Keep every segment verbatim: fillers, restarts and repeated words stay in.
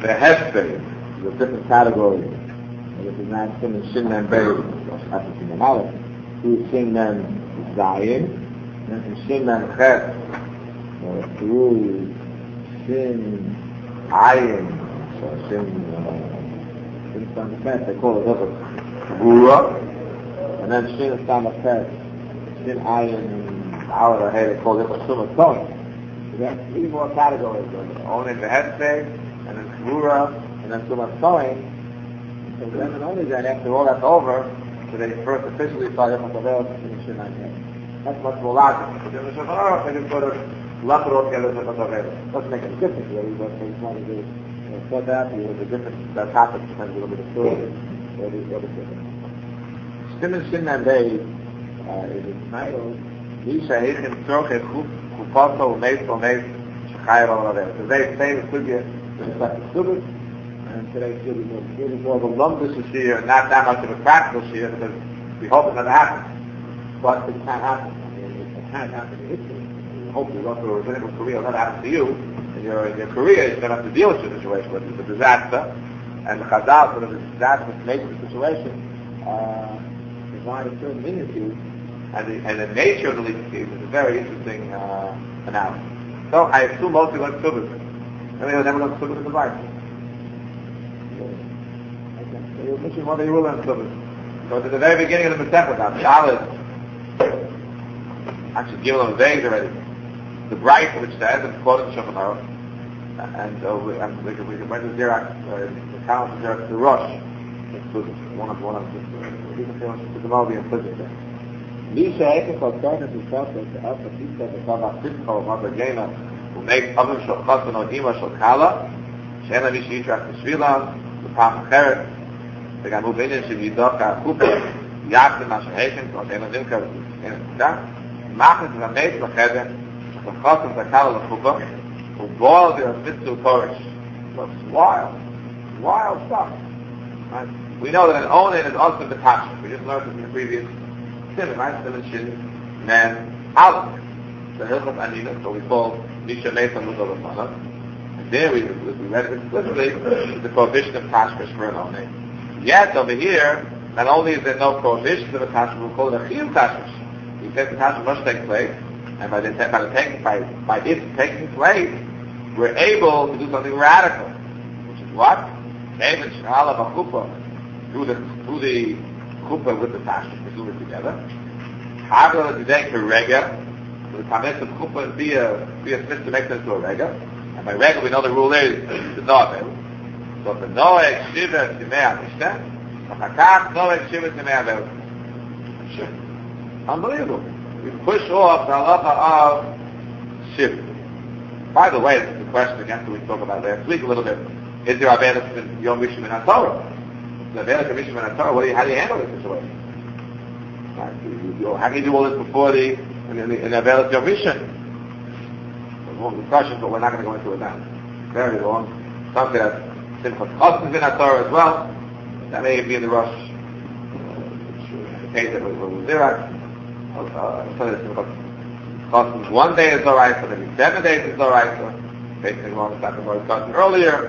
the Hesper, the different categories. This is not Sin and Shin and Beis, after Sin and Aleph. Through Sin and Zayin, and from Sin and Ches, or through Sin, Ayin, so Sin, uh, Sin and Ches, they call it over Gura, and then Sin and Ches, Sin Ayin, Our Ahead, they call it Summa Tone. We have three more categories, only the Hesper, and then Gura, and then Summa Tone. So then and only then, after all that's over, so they first officially start Yom HaTavel to finish Shin Ayin. That's much more logical. But then the Shemar, they just go to lump it all together Yom HaTavel. Doesn't make any difference really, but they just want to do uh, so that, you know, the difference that happens depends a little bit of story. So it is what is different. Stim and Shin and Beis is entitled Misha Heichim Tzorche Chupato Meis O Meis Shechayev Al Ravel. It's a very famous sugya with respect to Subbos. And today's really more, really more of a lumbus year, not that much of a practical year, because we hope it never happens. But it can happen. I mean, it can happen in history. We hope you go through a rabbinical career, it'll never happen to you. In your, in your career, you're going to have to deal with your situation, whether it's a disaster. And the Chazal, sort of the disaster makes the situation, uh, provide a certain leniency. And the, and the nature of the leniency is a very interesting uh, analysis. So I assume most people learn Subbos. I mean, they'll never learn Subbos in the Bible. You're missing what they will learn Subbos. So at the very beginning of the Masechah, now Shalit, actually given them vague already. The bright which says and quoted Shulchan Aruch, and uh, we, and we can we can went to Zirach, uh, the count of Zirach to Rosh. It's one of one of the people to the Malvi and Physics. Misha Ekev Kotarnas is taught that the Alpha Pizza the Kavach Simcha of Gena who makes Avim Shal Chassan or Ima Shal Kala Shena Misha Yitrach Teshvilah the Pam Cheret וגם הוא בעניין שבידוק החופה יחד מה שהייתם כמו שאין עודים כאלה אין עודם מאחד ומייס לחדר וחוסם את הקהל לחופה ובועל וירפיצו פורש. It's wild wild stuff, right? We know that an onin is also detachment. We just learned this in the previous simon, right? Simon Shin Mem Aleph, the Hilchot Anina, so we call Misha Mesa Mudal Lefana, and there we, we read it explicitly the prohibition of tashmish for an onin. Yet over here, not only is there no prohibition of a tashmish, we call it a chiyuv tashmish. We said the tashmish must take place, and by the by the taking by by it taking place, we're able to do something radical, which is what? David Shala Bachupa through the through the chuppah with the tashmish, we do it together. Hagla today for rega, the tamis of chuppah be a be a smith to make sense to a rega, and by rega we know the rule is the novel. So the Noeg Shiva Timei Mishnah, Achakach Noeg Shiva Timei Avel. Unbelievable. We push off the halacha of Shiva. By the way, this is a question again that we talked about last week a little bit. Is there Avelus in Yom Rishon and HaTorah? The Avelus of Rishon and HaTorah, what do you, how do you handle this situation? Right? You, you, how can you do all this before the in, in, in Avelus Yom Rishon? It's a long discussion, but we're not going to go into it now. Very long. Something that Simchas Chosn is in HaTorah as well. That may be in the Rosh. The case that was with Zirach. So that Simchas Chosn one day is alright, so maybe seven days is alright. So basically, along with that, we were discussing earlier.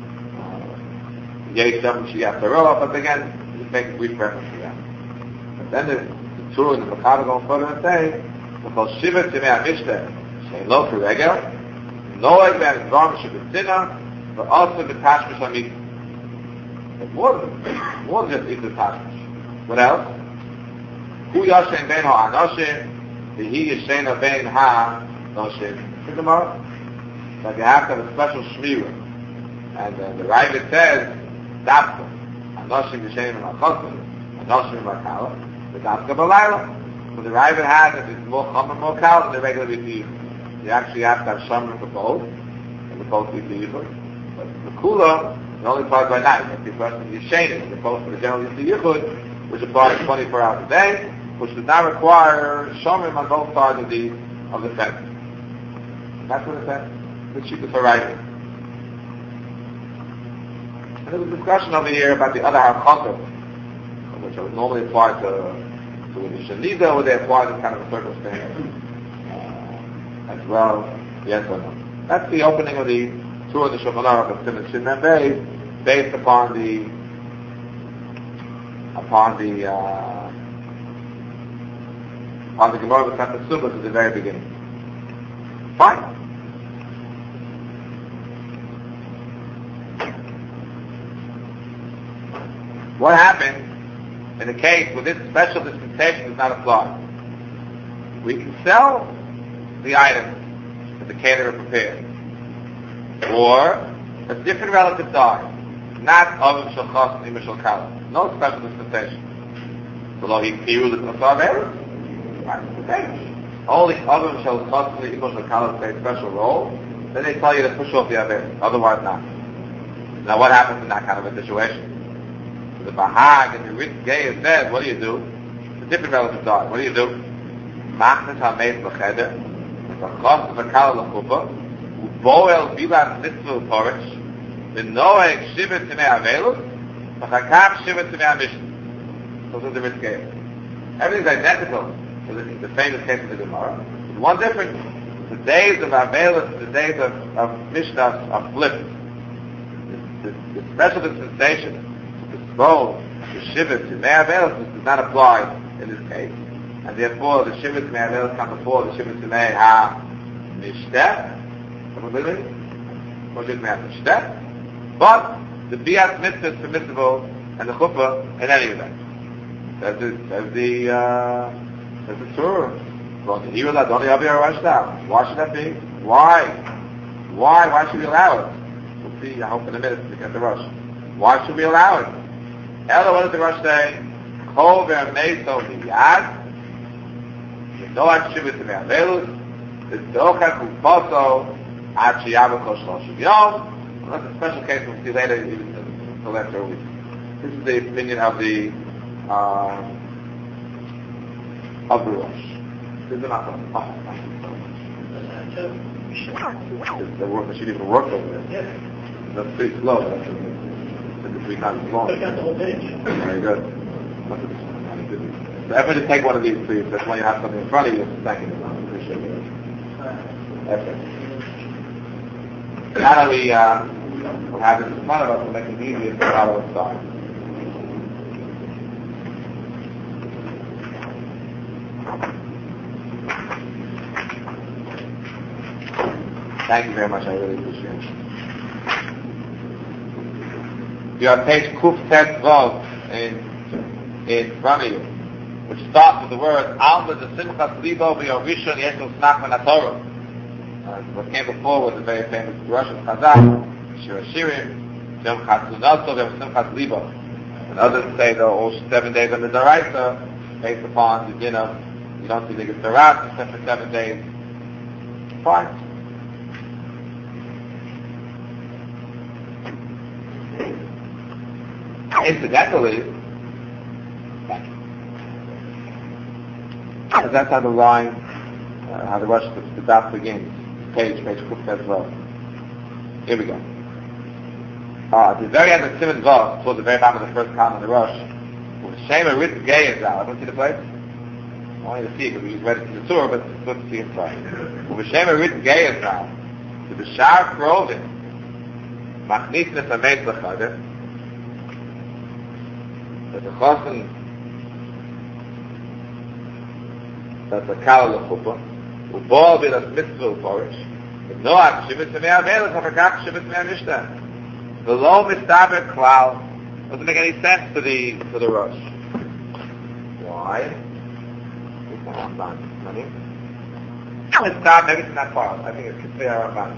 Yesh Shem Shiyat Torah, but again, just make a brief reference to that. But then the Torah and the Makara going further and saying, because Shiva Timei HaMishneh, Shein Lo K'Regel, Noeg Ben Dvarm Shebetzina, but also the tashmish on meat. But more than, more than just eat the tashmish. What else? Hu yashen ben ha-anoshim, v'hi yashen ben ha-noshim. The Gemara, that you have to have a special shmira. And uh, the Ravid says, Dafka, anoshim yashen ha-chosim, anoshim ha-kala, the Dafka b'layla. So the Ravid has that it's more chomer, more kala than the regular b'tiyah. You actually have to have shomer for both, and the both b'tiyah. The kula is only applied by night. That's the question of Yeshenim, as opposed to the general Yichud, which applies twenty-four hours a day, which does not require shomrim on both sides of the of the fence. That's what it says. The cheapest variety. And there was a discussion over here about the other halakhot, which would normally apply to to the Shanida, or they apply to kind of a circumstance uh, as well. Yes or no? That's the opening of the two of the Shulchan Aruch of Siman Shin Mem Beis, based upon the upon the uh, upon the Gemara of Masechet Sukkos at the very beginning. Fine. What happens in the case where this special dispensation does not apply? We can sell the items that the caterer prepared, or a different relative died, not of Shulchas Nima Shulkala. No special dispensation. Below he killed it available. Only other Shulchas Nima Shulkala play a special role. Then they tell you to push off the Aver. Otherwise not. Now what happens in that kind of a situation? So the Bahag and the Ritz Gay says, what do you do? It's a different relative died. What do you do? Machnes HaMeis L'Cheder, V'chos V'kala L'Chuppah, U'boel Bilas Mitzvah Porish, V'noeg Shivet Timei Avelus, V'chakav Shivet Timei HaMishn. Those are the Ritz Gay. Everything's identical to the, the famous case of the Gemara. There's one difference. The days of Avelus and the days of, of Mishnah are flipped. The, the, the special dispensation to dispose the Shivet Timei Avelus does not apply in this case. And therefore the Shivet Timei Avelus come before the Shivet Timei HaMishteh. Someone with me? Or Shivet Timei HaMishteh. But the Bias Mitzvah is permissible and the Chuppah in any event. As the, as the, uh, as the Torah. Why should that be? Why? Why? Why should we allow it? We'll see, I hope in a minute to get the rush. Why should we allow it? Ella, what does the rush say? Kol ve'ameso miyad, v'noach shivet ve'avelus, v'dochak u'poso, ad sheyavako shloshim yom. Well, that's a special case we'll see later, even until after a week. This is the opinion of the, uh, of the rush. This is not going to oh, thank you so much. The work, should even work over there. Yes. That's pretty slow. That's three times long. Look at the whole page. Very good. So everyone just take one of these, please. That's why you have something in front of you. Thank you. I appreciate it. Okay. Now that we uh, we'll have this in front of us, we'll make it easier to follow and start. Thank you very much. I really appreciate it. You're on page Kuf Tet Vav in in front of you, which starts with the word Alma de Simchas Libo V'Yorishon Yeshel Snach Ben HaTorah. What came before was a very famous Russian Chazal, Shir Hashirim, Yom Chatzunaso Yom Simchas Libo. And others say the all seven days of the Daraisa, based upon the din of you don't see the Gedarat except for seven days. Fine. Incidentally, that's how the line, uh, how the rush, the, the dot begins. Page, page Kuf as well. Here we go. Uh, at the very end of Siman Vav, towards the very bottom of the first column of the rush, Shema Ritz Gay is out. Everyone see the place? I want you to see it because we read it to the tour, but it's good to see inside. Shema Ritz Gay is out. The Bishar Krovin, Machnisnes Ameis L'Chader, that the Chosen, that the Kala L'Chuppah, U'bol B'las Mitzvah U'Porish, V'noach Shivet Timei Avelus, Ha'vakach Shivet Timei HaMishteh. V'lo Mistaber Klal, doesn't make any sense to the, to the rush. Why? I'm done. Let's stop, maybe it's not far. I think it's Kitzei HaRamban.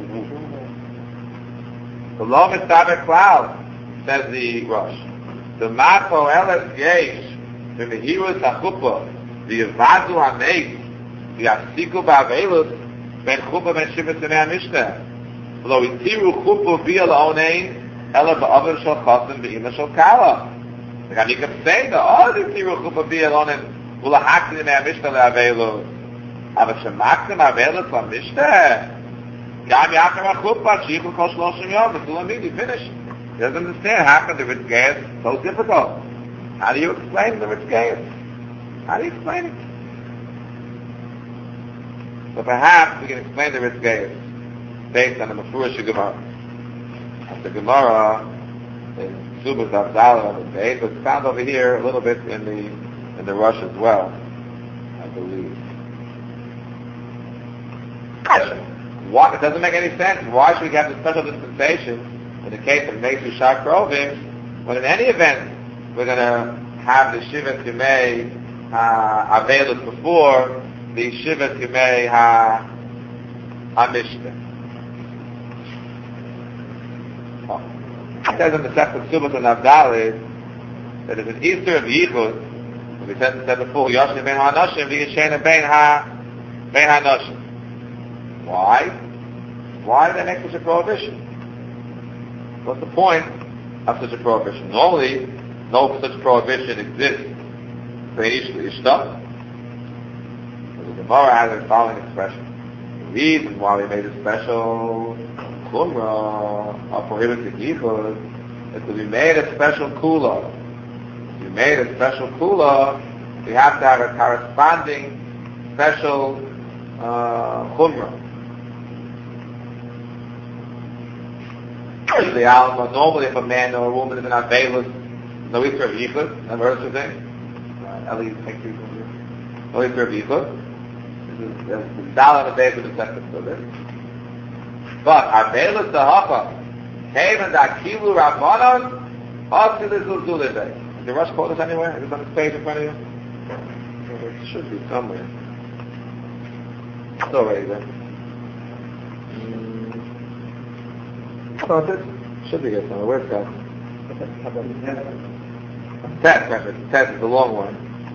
V'lo Mistaber Klal, says the rush. The Mato Eles Yesh, the Mehirus HaChuppah, the Yevadu HaMeis, the Afsiku Ba'avelus, Ben Chuppah Ben Shivet Timei HaMishteh. V'lo itiru Chuppah v'ya l'onein, ela ba'aver shel Chosen v'ima shel Kala. Like I can say that, oh, the itiru Chuppah v'ya l'onein, u'lahakti Timei HaMishteh le'avelus. Aber shemaktim Avelus l'Mishteh, gam yachar HaChuppah, shichu kol shloshim yom, v'tul amidi, finish. He doesn't understand how can the Ritz Gay is so difficult. How do you explain the Ritz Gay? How do you explain it? So perhaps we can explain the Ritz Gay based on the Mefurish Gemara. The Gemara in Subas Avdala on the base, but it's found over here a little bit in the in the Rush as well, I believe. Why, it doesn't make any sense. Why should we have the special dispensation in the case of Mesu Shar Krovim, when in any event we're going to have the Shiva Timei uh, Avelis before the Shiva Timei Ha HaMishpeh? Oh. It says in the Sefer Subas and Avdalis that it's an Easter of Yichud, we said, said before, Yoshim Ben HaNoshim v'Yishena Ben Ha Ben HaNoshim. Why? Why did they make such a prohibition? What's the point of such a prohibition? Normally, no such prohibition exists for Ish Ishta. The Gemara has the following expression. The reason why we made a special Kumrah of prohibited Yichud is because we made a special Kula. If we made a special Kula, we have to have a corresponding special uh, Kumrah. The Alma, normally if a man or a woman is in Avelis, no Easter of Yichud, never heard such a thing? At least take two from here. No Easter of Yichud. This is the Dal on the base of the second for this. But Avelis the Haka, came and Akilu Rabbanon, Hasilis Uzulibay. Is the Rush quote this anywhere? Is it on this page in front of you? It should be somewhere. It's already there. Oh, this should be here somewhere. Where's that? Test, remember. Test is the long one.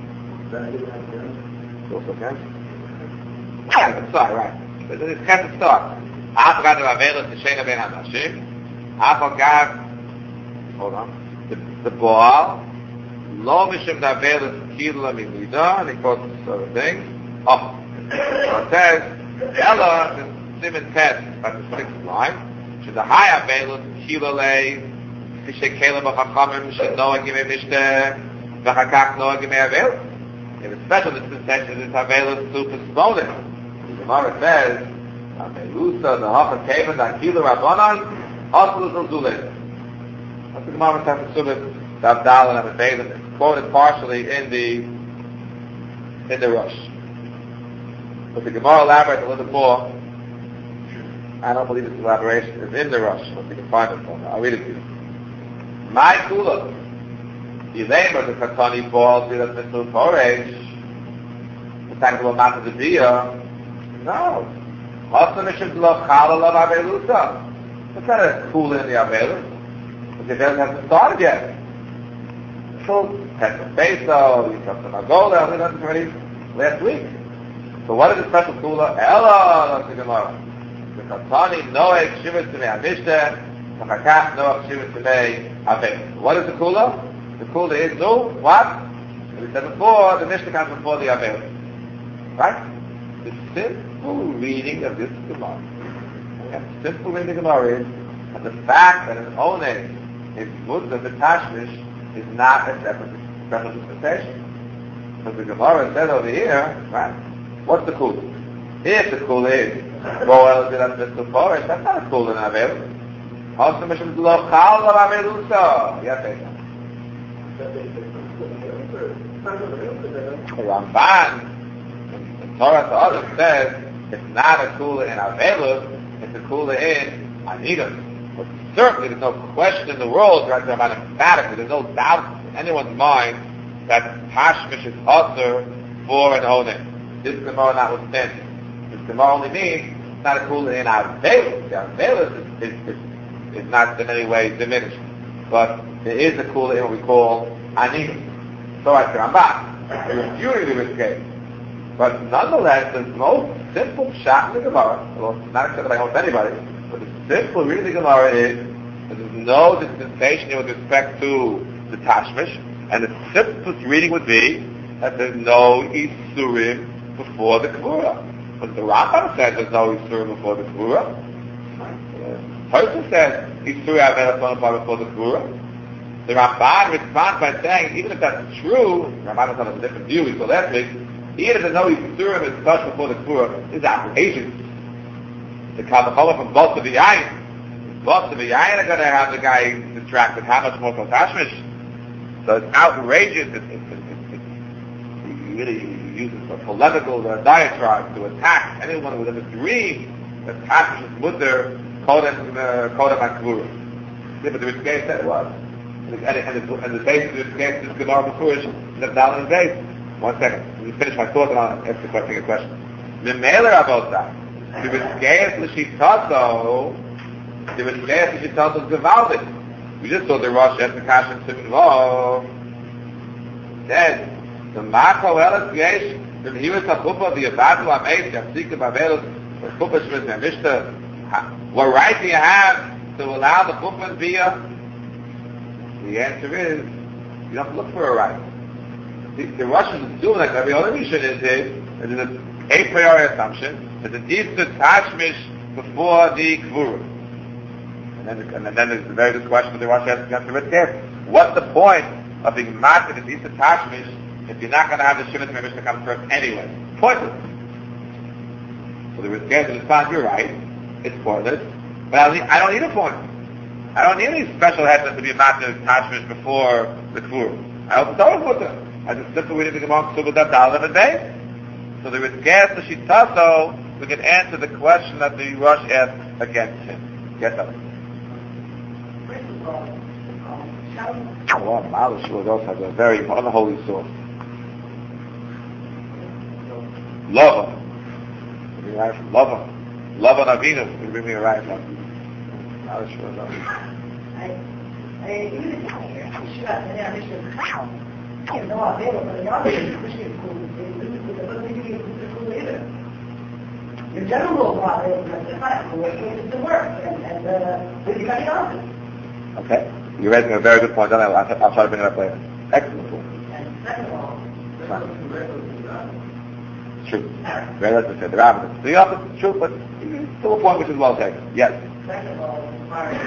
Also can? Yeah, sorry, right. It's kind of start. Afghan of Avelis to Shena Ben HaNashim. Afghan, hold on. The, the Baal, Lo Mishim da Avelis Kila Mimida, and he quotes this sort of thing. Oh, so it says, Ella, the Simon Test, that's the sixth line. Should the high Avelis Kila Lei, Fishe Kela B'Chachamim, should Noah Gimei Mishteh, V'Chakach Noah Gimei Avelis. In a special dispensation, it's Avelis to postpone it. The Gemara says, Amelusa, the Hacha Kavan, the Akilu Rabbanon, Asalus Zuleh. That's the Gemara says in Subas, the Abdallah and the Beilim. It's quoted partially in the in the Rush. But the Gemara elaborates a little bit more. I don't believe this elaboration is in the Rush, but we can find it for me. I'll read it to you. My Kula, the Lamer, the Katani balls, the Mitzvah Poresh, the Tangle Matter the Dia. No. What's the mission to love Chalal of Avelusa? It's not a Kula in the Avelus, but it doesn't have started yet. So, Test the Peso, you come to Magola, we done this already last week. So what is the special Kula? Ella, that's the Gemara. The Katani, Noach, Shivas Tumei HaMishteh, Chakach, Noach, Shivas Tumei HaVelis. What is the Kula? The Kula is no, what? We said before, the Mishnah comes before the Avelis. Right? The simple reading of this Gemara. The simple reading of the Gemara is that the fact that an Oneg is Mudda B'Tashmish is not a separate special dispensation. So the Gemara said over here, right? What's the Kula? If the Kula is Boel did that Mitzvah Poresh, that's not a Kula in Avelis. Also, Mishnah Lo Chal of Avelusa. Yes, I know. The Ramban, the Torah to others says, it's not a Kula in Avelus, it's a Kula in Anidas. But certainly there's no question in the world, right, Ramban, emphatically, there's no doubt in anyone's mind that Tashmish is Osir for an Onen. This Gemara notwithstanding. This Gemara only means it's not a Kula in Avelus. The Avelus is, is, is, is not in any way diminished. But there is a Kula in what we call Anidas. So I say, I'm back. We're refuting the Rishkei. But nonetheless, the most simple shot in the Gemara, well, not accepted by almost anybody, but the simple reading of the Gemara is that there's no dispensation with respect to the Tashmish, and the simplest reading would be that there's no Isurim before the Kvura. But the Rambam says there's no Isurim before the Kvura. Tosha says Isurim Avelus before the Kvura. The Ramban responds by saying, even if that's true, Ramban has a different view, we saw last week, even if there's no Yisurim is touched before the Kvura, this is application. The Kavachol from both of the Yayin. Both of the Yayin are going to have the guy distracted. How much more for Tashmish? So it's outrageous. It's, it's, it's, it's, he really uses a polemical uh, diatribe to attack anyone who would have a dream that Tashmish is Mutter, Kodem HaKvura. Yeah, but the Rizkei said it was. And, and, and, the, and the base of the Rizkei is Gemara B'Furish, the down in the base. One second. Let me finish my thought and I'll answer the question. A question. The mailer about that. The Rizkei L'Shitato, the Rizkei L'Shitato is Gevaldik. We just saw the Rosh Eshakash and Simonov. Said, the Mako Elis Yesh, the Hiris HaKupa, the Abadu HaMeis, the Apsika Bavelos, the Kupa Shmiz and Mishta. What right do you have to allow the Kupa and Bia? The answer is, you don't look for a right. The, the Russians do like every other mission is it, it is an a priori assumption that the deeds to Tashmish before the Kvura. And then, and then there's a very good question that the Russian has to answer it there. What's the point of being mad at the deeds to Tashmish if you're not going to have the Shimon Memish to come first anyway? Pointless. So the Rizkei to respond, you're right, it's pointless, but I don't need, I don't need a point. I don't need any special headset to be mad at Tashmish before the Kvura. I hope it's always with them. I just simply we need to come on to that dollar a day. So the Rizkei to Shitaso, we can answer the question that the Rosh asked against him. Yes, sir. Well, Malish also has a very unholy source. Lava. Bring me right from Lava. Lava Navinu. Can you bring me a right from Malish was also. The general law is that the work and, and uh, we got it off. Okay. You're raising a very good point. I'll, I'll, I'll try to bring it up later. Excellent point. And second of all, true. Very let's say the rabbis. The opposite is true, but it's still a point which is well taken. Yes. Second of all, as far as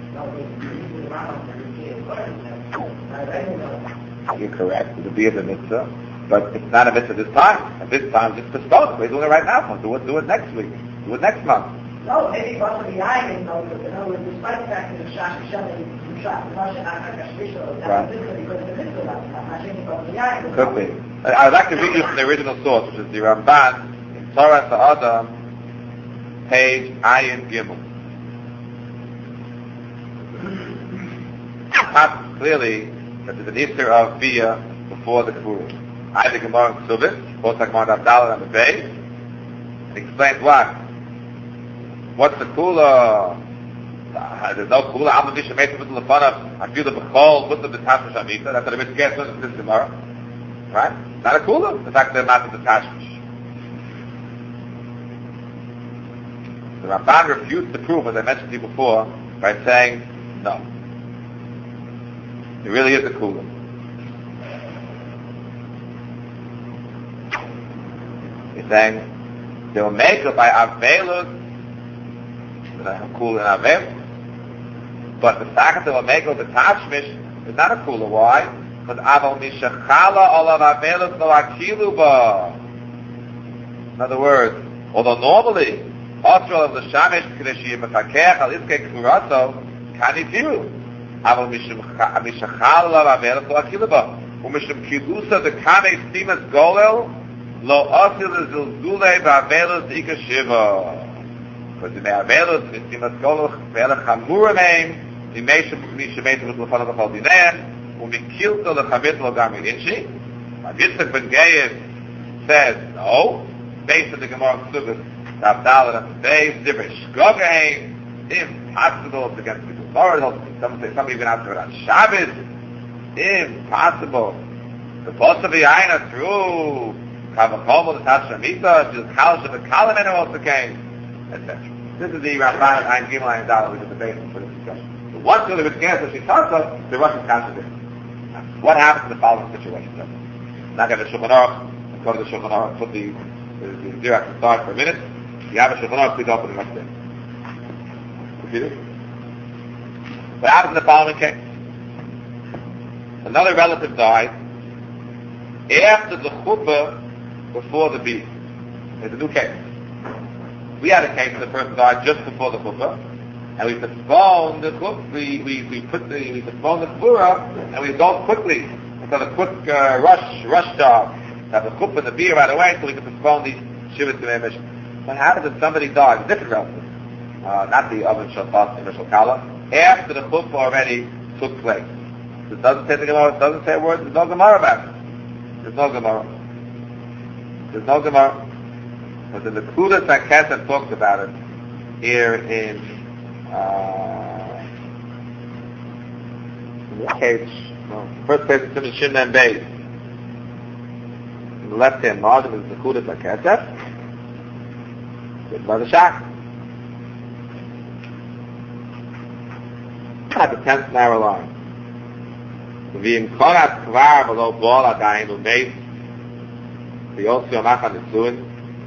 you're correct. It would be a mitzvah, but it's not a mitzvah this time. At this time, just postpone it. We're doing it right now. Do it. Do it next week. Do it next month. No, maybe because of the island, though, you know, despite the fact that the Shach Hashem is Shach, the Rosh Hashanah, that's because of the mitzvah, not because of the island. Could be. I'd like to read you from the original source, which is the Ramban in Torah Sa'adam, page Ayin Gimel. It clearly that there's an Easter of Bia before the K'vura. I the Gemara in Ksubis, quotes like Gemara Abdallah on the base, and explains what. What's the kula? Uh, there's no kula. I'm the Mishnah with the Lefanav. I feel the Bechol with the Tashmish Amita. That's what a bit scarce in this Gemara. Right? Not a kula. The fact that they're not the Tashmish. The Ramban refutes the proof, as I mentioned to you before, by saying, no. It really is a kula. He's saying, they will make it by Avelus, kula and Avel, but the fact that they will make it the Tashmish is not a kula. Why? Because Aval Mishachala Olav Avelus Lo Akilu Ba. In other words, although normally, Osral of the Shamish Kedeshi Mefakech Al Iske Kuraso Kanitiru. Aval Mishachala Olav Avelus Lo Akilu Ba. Umishum Kilusa the Kane Simas Golel Lo Osil Zilzule Ba'avelus Ika Shiva. Because in the Avelus, it's in the Skolach, Ve'elach Hamura name, the Mesha Mishametu with Lefanav Achal Dineh, Umikilto Lechamit Lo Gami Inchi. Yitzchak Ben Geyev says, no, based on the Gemara Ksubis, the Abdallah and the Beis, different Shkogain, impossible, it's against the Gemara, some say, some even ask about Shabbos, impossible. The Post of the Aina through Kavachomo, the Tashamita, just Kalash of the Kalamen also came, et cetera. This is the Ramban of Ein Gimel Ein Dal, which is the basis for this discussion. So once the Rizkei she talks of, the Russians contradict. What happens in the following situation? Not going to Shulchan Aruch, go to the Shulchan Aruch, put the the Xerox to start for a minute. You have a Shulchan Aruch, please open it up there. Repeat it. What happens in the following case? Another relative died after the chuppah, before the beat. There's a new case. we had a case where the person died just before the chuppah, and we postponed the chuppah, we, we, we put the, we postponed the kfura, and we go quickly. It's a quick uh, rush, rush job. Have the chuppah and the beer right away, so we can postpone these shivas to mission. What happens if somebody dies? A different relative. Uh, not the oven shabbat and Mishal Kala, after the chuppah already took place. It doesn't say the Gemara, it doesn't say a word, there's no Gemara about it. There's no Gemara. There's no Gemara. But the Nekudas HaKesef talks about it here in, uh, in the page, no, first page is in Shin and Beis. In the left-hand margin is the Nekudas HaKesef. It's by the Shach. At the tenth narrow line. V'im korat kvar v'lo bol adayin u'meis v'yotzi yomach ha'nitzuin.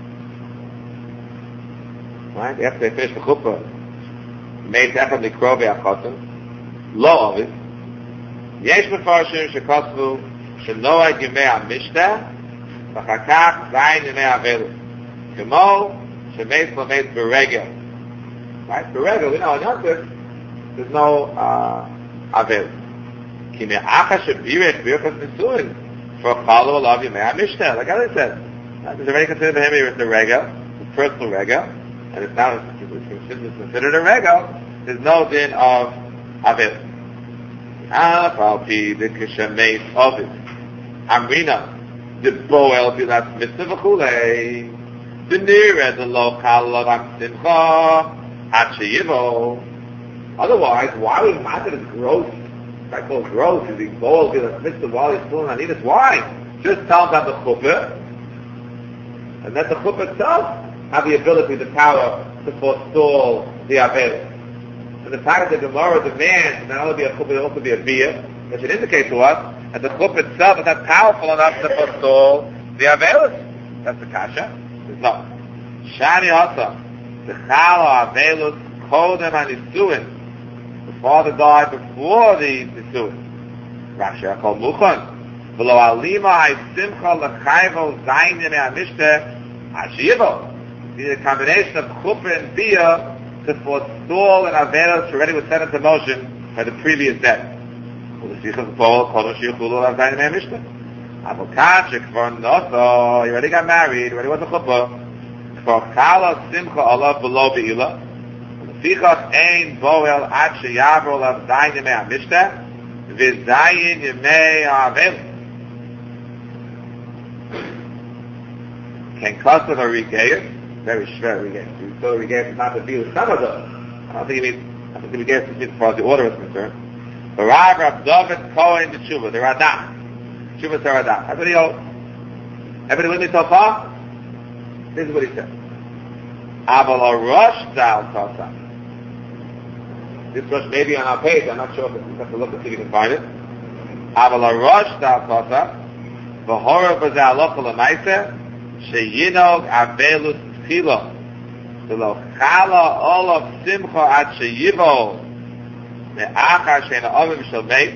Right? After they finish the chuppah, made echad nikro v'achotim, lo ovid. Yesh mefarshim shekosvu shenoa yimei ha'mishteh v'chakach zayin yimei ha'velu. Kemo shemeis l'meis b'regel. Right? B'regel, we know in Yontif, there's no uh, avel. Ki me'acha shebirech birchas nisuin for a follow alav yimei ha'mishteh. Like I said, uh, there's already considered him here as the regel, the personal regel, and it's now it's considered a regel. There's no din of avel. Afalpi the kishameis ovid. Amrina the boel bilas mitzvah v'chulei. The nireh the lo kal of simcha at sheyivo. Otherwise, why would matter is gross? I call it gross. Is he bold? He's a mitzvah while he's still on Anidus. Why? Just tell them the chuppah, and let the chuppah itself have the ability, the power to forestall the avel. So the fact that the Gemara demands not only be a chuppah, but also be a biyah, that should indicate to us that the chuppah itself is not powerful enough to forestall the avelus. That's the kasha. There's no. Shani also the chala avelus kodem anisuin. The father died before the Nisuin. Rashi Akol Muchan. V'lo alima ha'simcha l'chayvo zayin yemei ha'mishteh ha'shiyivo. It's a combination of chuppah and biyah to forestall an avelos already was set into motion by the previous day. Well, the Sichas Paul called him Shichulu of zayin yemei ha'mishteh. Avokat shekvar noso. He already got married. He already was a chuppah. Kvar kala simcha alav v'lo be'ilah. Fichas ein boel ad sheyavro lav zayin yemei ha'mishteh v'zayin yemei ha'avel. Can Kosav a Rigeus? Very schwer Rigeus. So Rigeus is not the view of some of them. I don't think he means, I think the Rigeus is as far as the order is concerned. The Rav Rav David Kohen the Tshuva, the Radah. Tshuva the Radah. That's what he holds. Everybody with me so far? This is what he said. Aval HaRosh Zal Kosav. This rush may be on our page. I'm not sure if you have to look and see if you can find it. Aval HaRosh Zal Kosav V'hora B'zeh Alocha L'maiseh Sheyinog Avelus Tchilo V'lo Chala Olav Simcha Ad Sheyivo Me'achar Sheina Ovim Shel Meit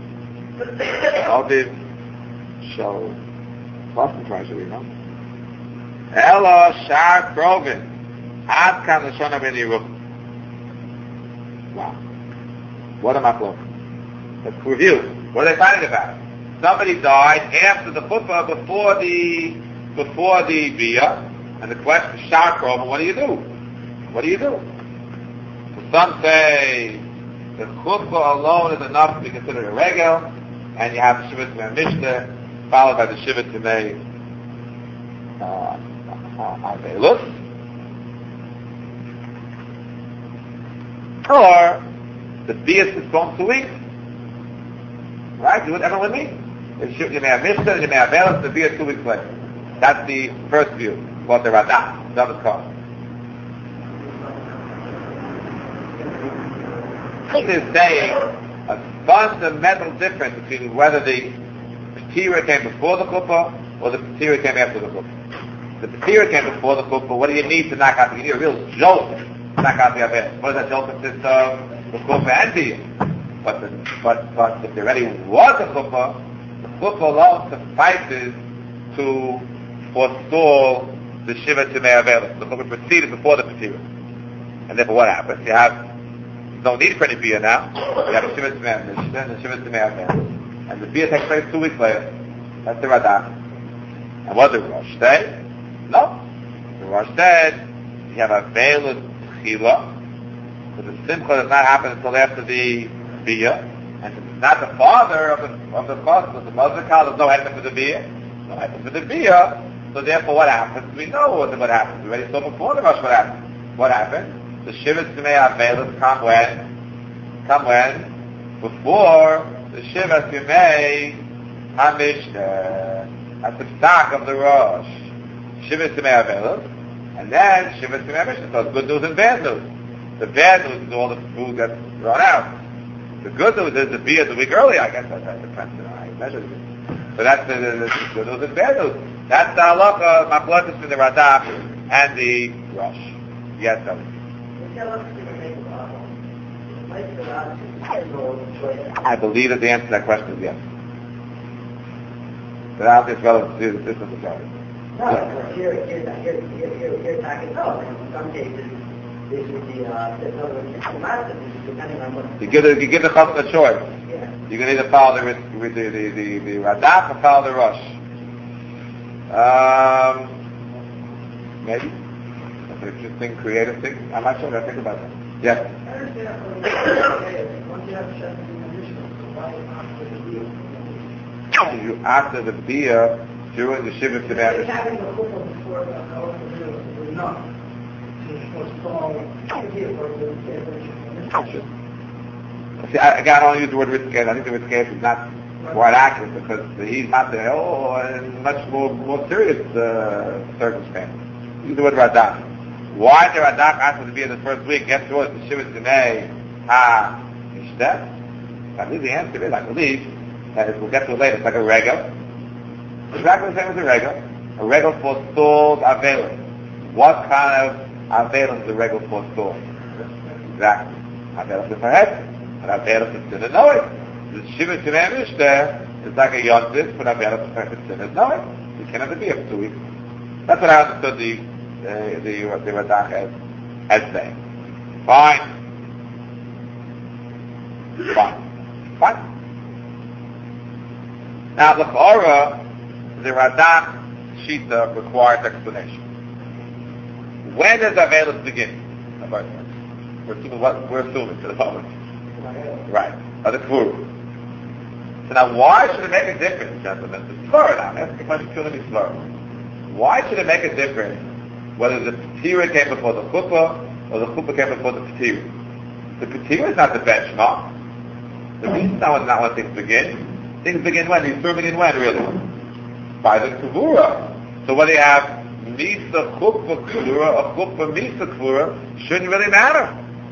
Ovim Shel Boston Tribe, should we know? Elo Shar Krovin Ad Kan L'shon Ben Yeruch. Wow. What a machlok. Let's review. What are they fighting about? Somebody died after the chuppah, before the before the biyah, and the question is Sharkrov, what do you do? What do you do? So some say the chuppah alone is enough to be considered a regel, and you have the Shivas Mei Mishnah, followed by the Shivas Mei Avelus. Or the biyah is postponed two weeks. Right? Do it everyone with me? You may have missed it, you may have failed the biyah two weeks later. That's the first view. What the Radah, David called. It is saying a fundamental difference between whether the Petira came before the Chuppah or the Petira came after the Chuppah. The Petira came before the Chuppah. What do you need to knock out the, you need a real jolt to knock out the Avel. What does that jolt consist of? The Chuppah and Biyah. But, the, but, but if there already was a Chuppah, the Chuppah alone suffices to forestall the Shiva Tumei Avelis. The chuppah proceeded before the Petira. And therefore what happens? You have no need for any Bia now. You have a Shiva Tumei Mishnah and a Shiva Tumei Avelis. And the Bia takes place two weeks later. That's the Radak. And what did the Rosh say? No. The Rosh said, you have a Avelis Tchila, but the Simcha does not happen until after the Bia. And it's not the father of the of the father, but the mother of the cow, there's no heter for the Bia. No heter for the Bia. So therefore what happens? We know what, what happens. We already saw before the Rosh what happened. What happened? The Shiva Tumei Avelis come when? Come when? Before the Shiva Tumei HaMishnah. That's the stock of the Rosh. Shiva Tumei Avelis. And then Shiva Tumei HaMishnah. So it's good news and bad news. The bad news is all the food gets thrown out. The good news is the Bia the week earlier. I guess that, that depends on how you measure it. So that's the, the, the good news and bad news. That's the halacha, machlokes between the Radak and the Rosh. Yes, sir. I believe that the answer to that question is yes. Without this relative to the system of God. No, because you're, you're, you're, you're, you're talking, no, in some cases, this would be, uh, depending on what... You give the, you give the chassid a choice. Yeah. You can either follow the, with the, the, the, the Radak or follow the Rosh. Um, maybe. That's an interesting, creative thing. I'm not sure. I think about that. Yes. You after the Bia during the Shiva Tumei. Having the chuppah before the was not. See, I, again, I don't use the word risk. I think the risk is not quite accurate because he's not there. Oh, in much more more serious uh, circumstance. Use the word Radak. Why did Radak ask to be in the first week? Guess what? The Shiva Tumei Ha Mishnah. I believe the answer is, I believe, that we'll get to it later. It's like a regal. Exactly the same as a regal. A regal forestalled Avelis. What kind of Avelis is a regal forestalled? Exactly. Avelis is a head. And Avelis is sin and knowing. The Shiva Tumei Mishnah is like a yontif, but Avelis is perfect sin and knowing. You can't have to be here for two weeks. That's what I understood the the the, the Radak as, as saying. Fine. Fine. Fine. Now the Chora, the Radak Shita requires explanation. When does Avelis begin? We're assuming, what, we're assuming for the moment. Right. Or the Kvuru. So now why should it make a difference, gentlemen? It's plural now. That's the question to be plural. Why should it make a difference whether the Petira came before the Chuppah or the Chuppah came before the Petira? The Petira is not the benchmark. The reason is not when things begin. Things begin when? These begin when, really? By the Kvura. So whether you have Misa Chuppah Kvura or Chuppah Misa Kvura shouldn't really matter.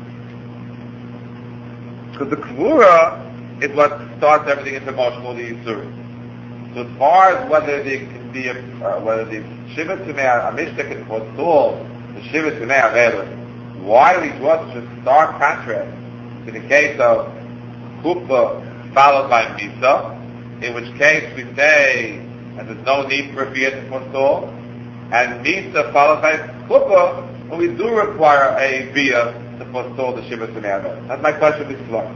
Because the Kvura is what starts everything into motion, all the Yisurim. So as far as whether the, the uh, whether the Shiva Tumei HaMishnah can forestall the Shiva Tumei HaVelis, why do we draw such a stark contrast in the case of Chuppah followed by Misa, in which case we say that there's no need for a Bia to forestall, and Misa followed by Chuppah, when we do require a Bia to forestall the Shiva Tumei HaVelis. That's my question this floor.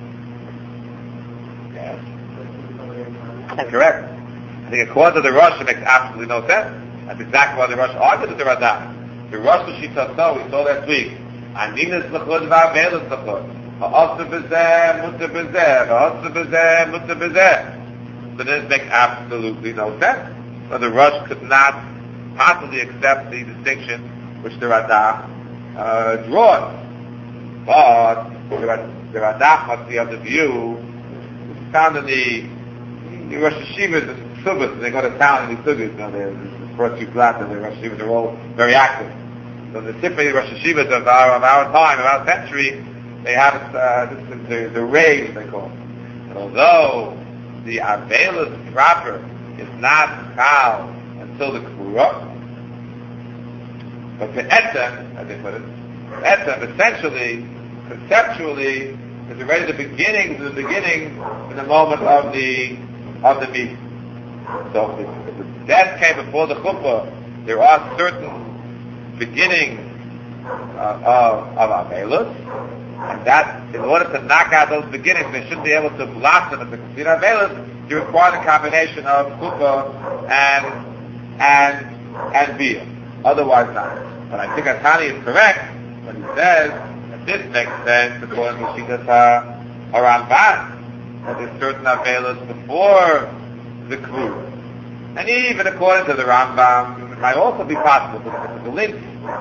Yes? That's correct. I think according to the Rosh, it makes absolutely no sense. That's exactly why the Rosh argued with the Radak. The Rosh Shita saw, we saw last week, Aninas l'chud v'avelis l'chud. Ha'asa b'zeh, muta b'zeh, ha'asa b'zeh, muta b'zeh. So this makes absolutely no sense. So the Rosh could not possibly accept the distinction which the Radak uh, draws. But the Radak must be of the view, it's found in the, the Rosh Hashivas, the Subbas, they go to town in the Subbas, you know, the first few classes, the Rosh Hashivas are all very active. So the typically Rosh Hashivas of our, of our time, of our century, they have uh, this is the, the rage, they call it. And although the Avelis proper is not Chal until the Kvura, but the Etzem, as they put it, Etzem essentially, conceptually, is already the beginning, the beginning in the moment of the of the meat. So if, if the death came before the Chuppah, there are certain beginnings uh, of, of Avelus, and that in order to knock out those beginnings, they should be able to blossom as a complete Avelus, you require the combination of Chuppah and, and, and Bia. Otherwise not. But I think Atani is correct when he says that this makes sense according to Shitas HaRamban, that there's certain Avelus before the Kvur. And even according to the Rambam, it might also be possible to the link.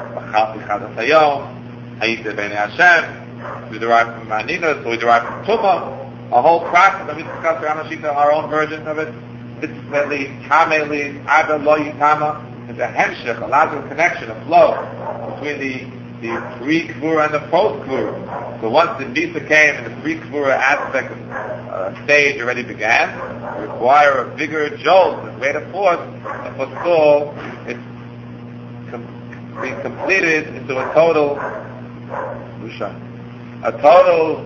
We derive from Manina, so we derive from Tumah, a whole process that we discussed around Shita, our own version of it. It's really Tameli, Ada Lo Yitama. It's a hemshech, a logical connection, a flow between the the pre-Kvura and the post-Kvura. So once the Misa came and the pre-Kvura aspect uh, stage already began, it require a bigger jolt, a greater force, and for soul, it's com- being completed into a total, a total,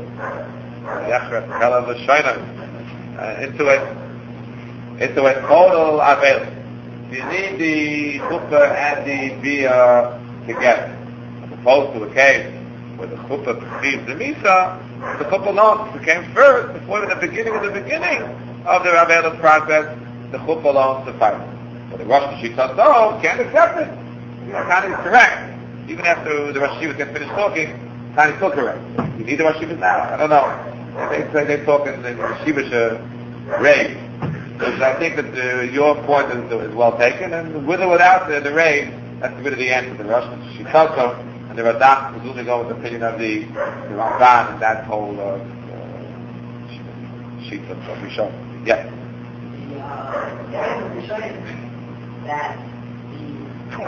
uh, into a, into a total Avel. You need the Chuppah and the Bia together. Opposed to a case where the Chuppah precedes the Misa, the Chuppah alone came first, before the beginning of the beginning of the Avelus process, the Chuppah alone sufficed. But the Rosh Hashiva no, can't accept it. You know, Tani is correct. Even after the Rosh Hashiva gets finished talking, Tani is still correct. You need the Rosh Hashiva now. I don't know. They say they talk in the Rosh Hashiva rave. Because I think that uh, your point is, is well taken, and with or without the, the rave, that's really the answer. The Rosh Hashiva and the Radak presumably go with the opinion of the, the Ramban and that whole uh, uh, sheet of Rishon. Yes. The uh, the Rishon that the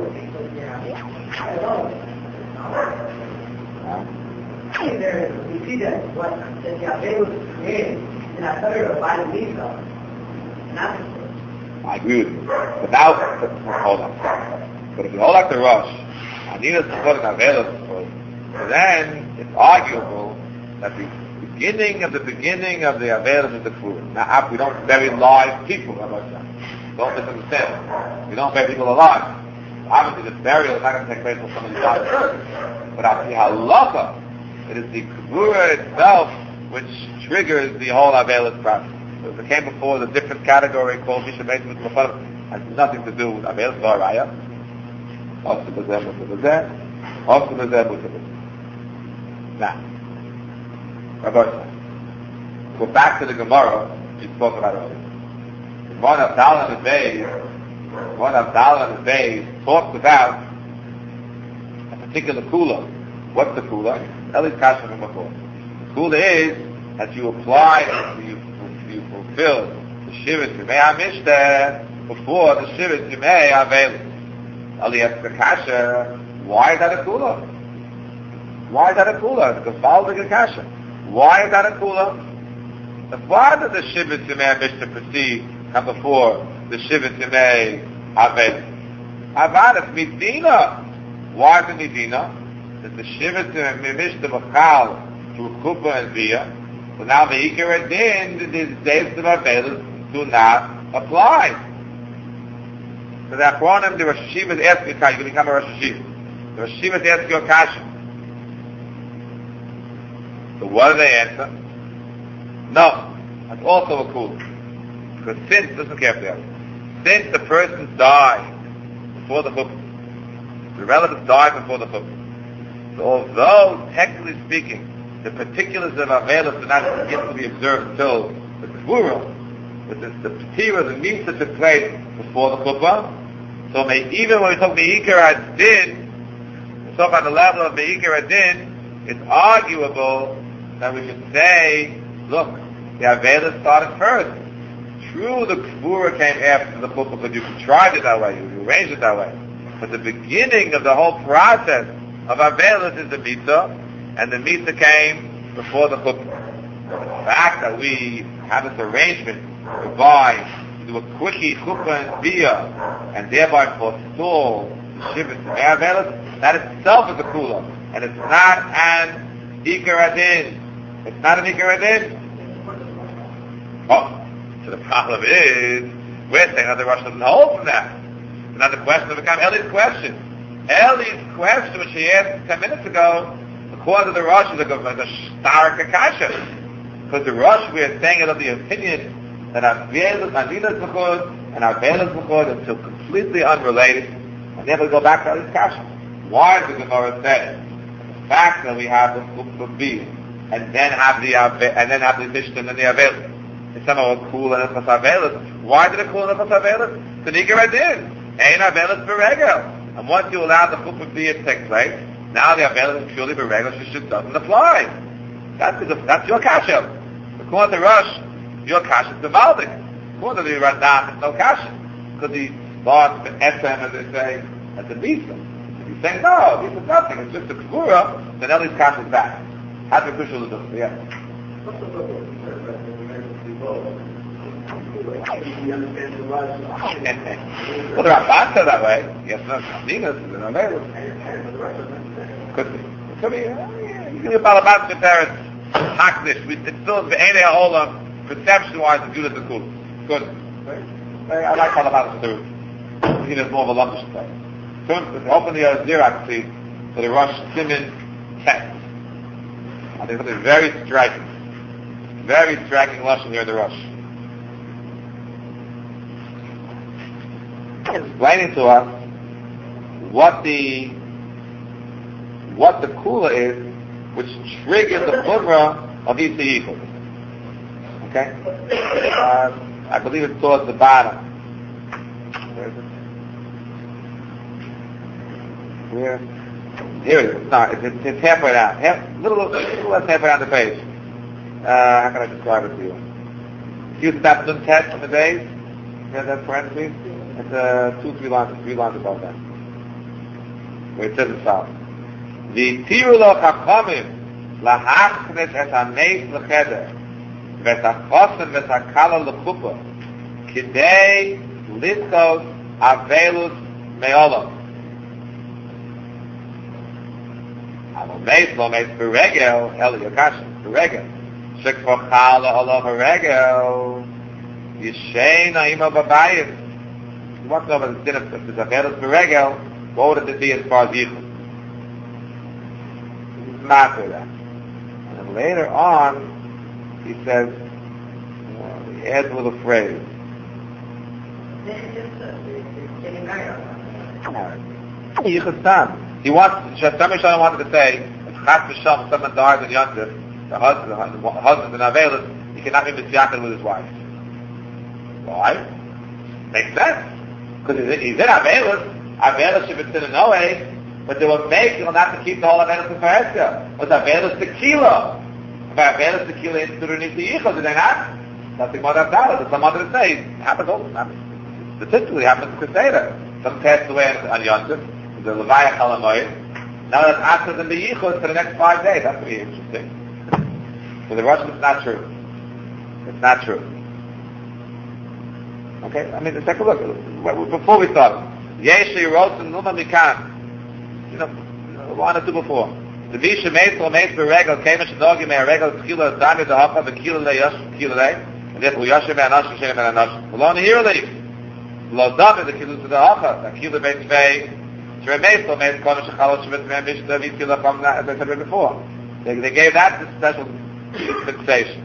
there we see that what that the Avelus created in a third by the Misa. I agree with you. But now, hold on. But if you hold like the Rosh, I need us to put an Avelus, so then it's arguable that the beginning of the beginning of the Avelus is the Kvura. Now, we don't bury live people, about that. Don't misunderstand. We don't bury people alive. Obviously, the burial is not going to take place until somebody dies first. But after halacha, it is the Kvura itself which triggers the whole Avelus process. So if it came before the different category called Misha Beis Mitzvah, has nothing to do with Avelus Varaya. Also Bezeh Mitzvah, also Bezeh Mitzvah. Now, Rabbi, go back to the Gemara we spoke about earlier. One of Dal and Beis, one of Dal and Beis talks about a particular kula. What's the kula? At least Kasha from before. The kula is that you apply, you you fulfill the Shivit Yimei HaMishteh before the Shivit Yimei HaVeilus. Aliyah Kasha, why is that a kula? Why is that a kula? It's a Gefaldige Kasha. Why is that a kula? Why does the Shivit Yimei HaMishteh proceed come before the Shivit Yimei HaVeilus? Avad, it's Medina. Why is it Medina? That the Shivit Yimei HaMishteh Machal through Chuppah and Bia. So now the Ikar Adin, the days of Avelus do not apply. So the Achronim, the Rosh Hashiva is asking you, you can become a Rosh Hashiva. The Rosh Hashiva is asking you a kasha. So what do they answer? No, that's also a kula. Because since, listen carefully, since the person died before the chuppah, the relatives died before the chuppah, so although, technically speaking, the particulars of Avelus are not begin to be observed until the Kvura, but the, the Petira, the Misa took place before the Chuppah. So may, even when we talk Me'ikar Adin, we talk about the level of Me'ikar Adin, it's arguable that we should say, look, the Avelus started first. True, the Kvura came after the Chuppah, but you contrived it that way, you arranged it that way. But the beginning of the whole process of Avelus is the Misa, and the Misa came before the Chuppah. So the fact that we have this arrangement whereby we do a quickie Chuppah and Bia, and thereby forestall the Shivit and Avelus, that itself is a kula. And it's not an Ikar Adin. It's not an Ikar Adin. Oh, so the problem is, we're saying that the Rosh doesn't hold from that. Now the question will become Eli's question. Eli's question, which he asked ten minutes ago, according to the Rosh, is like a, like a stark akasha. Because the Rosh, we are saying it of the opinion that Aveilas, Adidas B'chod, and Aveilas B'chod are two completely unrelated, and then we go back to Eli's kasha. Why does the Gemara say the fact that we have the Chupah B, and then have the and then have the Mishnah and then the Aveilas? It's somehow cool and it's Aveilas. Why did it cool and it's Aveilas? The Nigar Adin. Ain't Aveilas B'regel. And once you allow the Chupah B to take place, now the Aveilas is purely B'regel, so it doesn't apply. That's, the, that's your kasha. According to Rosh, your kasha is the Maldik. According to the Radak, it's no kasha. Because he lost the S M, as they say, at the Bisa. If you say, no, this is nothing, it's just a Kavura, then Eli's kasha is back. Have the Kushal to do. Yeah. Well, the Ramban said that way. Yes, no, Venus is an Aveilas. Could be. Could be. Uh, yeah, you can be about about the parents. Hakdish. It's still the Einei Ha'olam, perception-wise, the good of the cool. Good. I like how about the I think there's more of a lumpish play. So, open the uh, Xerox, please, for the Rosh Siman text. I think something very striking. Very striking lesson here in the Rosh. Explaining to us what the what the kula is, which triggers the chumrah of Yisa Yichud. Okay? Uh, I believe it's towards the bottom. Where is it? Where? Here it is. No, it's, it's, it's halfway down. Half, little, little less halfway down the page. Uh, how can I describe it to you? Use that nun test on the days. Yeah, that's parentheses. It's uh, two, three lines, three lines above that. Where it says it south. V'tiru lo chachamim lahachnes et hameis lecheder v'et hachosem v'et hakala lechuppah kidei litzos avelus me'olam. Amo meis lo meis beregel el yokashim beregel shekfor chala olo beregel yishein ha'ima babayis. You want to know about the sin of the avelus beregel, what would it be as far as yichud? Matter that. And then later on, he says, well, he adds a little phrase. Yichud Sam. He wants, Shastam Yishanim wanted to say, if Chas V'Sham, someone dies in Yontif, the husband, the husband in Avelis, he cannot be mitzvah with his wife. Why? Makes sense. Because he's in, he's in Avelis. Avelis should be sin in no way. But they will make you not to keep the whole Avelis in Paresia. But Avelis tequila. If Avelis tequila is to Runisi Yichud, then not. Nothing more than that. There's some other say. It happens all the time. Statistically, it happens to Crusader. Some passed away on Yontif, the Levaya Chalamoyed. Now that's after the Yichud for the next five days. That's pretty interesting. So the Russian, it's not true. It's not true. Okay? I mean, take a look. Before we start, Yeshi wrote in Luma Mikan. You know, one or two before. The Visha Meisel Meis Beregel came and Shadogi Mei Regel Tkila Zami the Hafa Bekila Le Yosh Kila Le and therefore Yoshem Ben Anash Shem Ben Anash. Malon here leave. Lo Dami the Kila to the Hafa the Kila Ben Tvei Shrei Meisel Meis Kona Shechalo Shemet Mei Mishta Vizkila Chom as I said before. They, they gave that the special dispensation.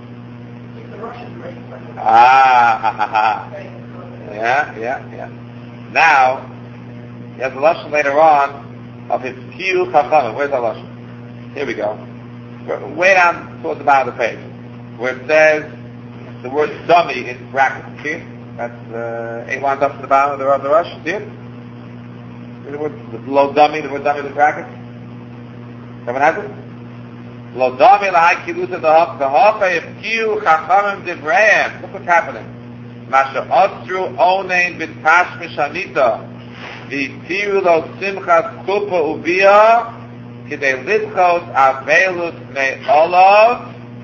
Ah, ha, ha, ha. Yeah, yeah, yeah. Now, he has a lesson later on of his Kiyu Chachamim. Where's the lesson? Here we go. Way down towards the bottom of the page, where it says the word dummy in brackets. See it? That's uh, eight lines up to the bottom of the, of the rush. See it? See the word the low dummy, the word dummy in brackets? Someone has it? Lo dummy lahai kilusa the hafa if Kiyu Chachamim divreim. Look what's happening. Masha Ostru Onein B'Tash Mishanita V'Tiru Lo Simchas Kupa Uvia Kidei Litzchos Avelus Me'olav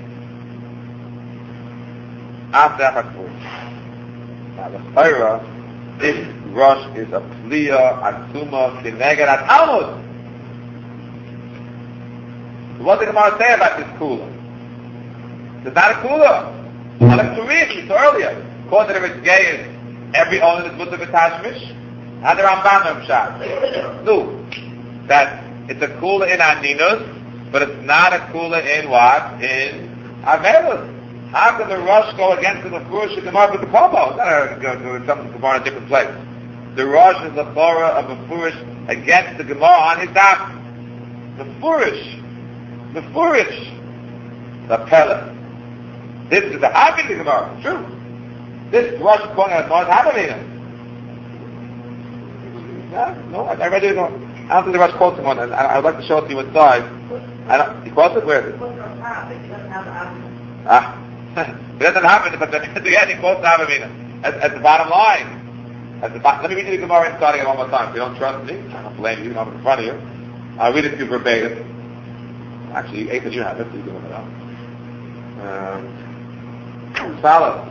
After HaKvur. Now the Torah, this Rosh is a Pliya Atzuma Kineged HaTalmud. What did the Gemara say about this Kula? It's not a Kula. It's not a Turich, it's earlier. According to the Ritz Gayes, every owner is Mutter B'Tashmish. How the Ramban of Pshat? No. That it's a kula in Aninus, but it's not a kula in what? In Avelus. How can the Rosh go against the Mefurish and Gemara with the Kobo? It's not a, go to something Gemara in a different place. The Rosh is the Torah of Mefurish against the Gemara on his daf. Mefurish. Mefurish. The Pella. This is the Havin the Gemara. True. This Rosh is calling out Gemara's Havin. No, no, I, I read it. No. I don't think the Rosh quotes him on it. I, I would like to show it to you inside. I don't, he quotes it? Where is it? Ah. It doesn't happen, but at the end he quotes the Havamina. At, at the bottom line. At the bo- let me read you the Gemara and starting it one more time. If you don't trust me, I don't blame you, you know I'm in front of you. I'll read it to you verbatim. Actually, eight that you have it, so you can look it up. Um, follow.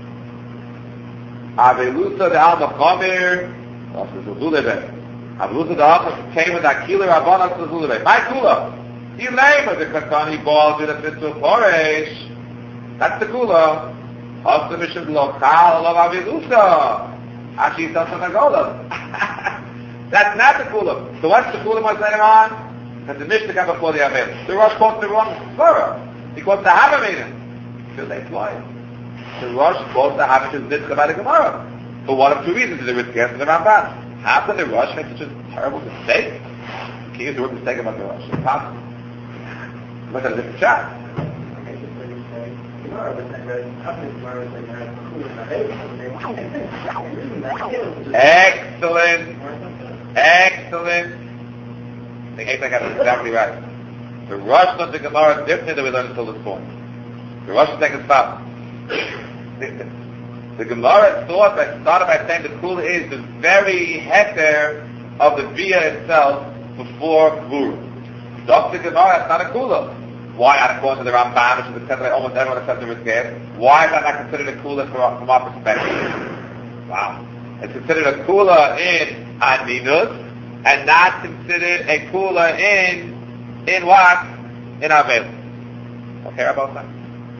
Avelusa de Alma Chomer, also Zulebe. Avelusa de Alma came with Akila Rabbanah to Zulebe. My Kula. He lay with the Katani balls with a Mitzvah Koresh. That's the Kula. Of the mission Lokal of Avelusa. Actually, it's also Nagola. That's not the Kula. So what's the Kula was later on? That the Mishnah came before the Avel. The Rosh quotes the wrong Torah. He quotes the Havamina. Because they fly. The Rosh quotes the Havamina Mitzvah by the Gemara. For one of two reasons. The Ritzkes and the Ramban. How can the Rosh make such a terrible mistake? Can you use the word mistake about the Rosh? It's possible. Look at a different shot. Excellent. Excellent. I think I got it exactly right. The Rosh of the Gemara is different than we learned until this point. The Rosh is taking stop. The, the, the Gemara thought that started by saying the Kula is the very heter of the Bia itself before Gvura. Doctor Gemara, it's not a Kula. Why, according to the Ramban, which is accepted by almost everyone except the Ritzkes, why is that not considered a Kula from, from our perspective? Wow. It's considered a Kula in Aninus, and not considered a Kula in, in what? In Avel. Okay, about that?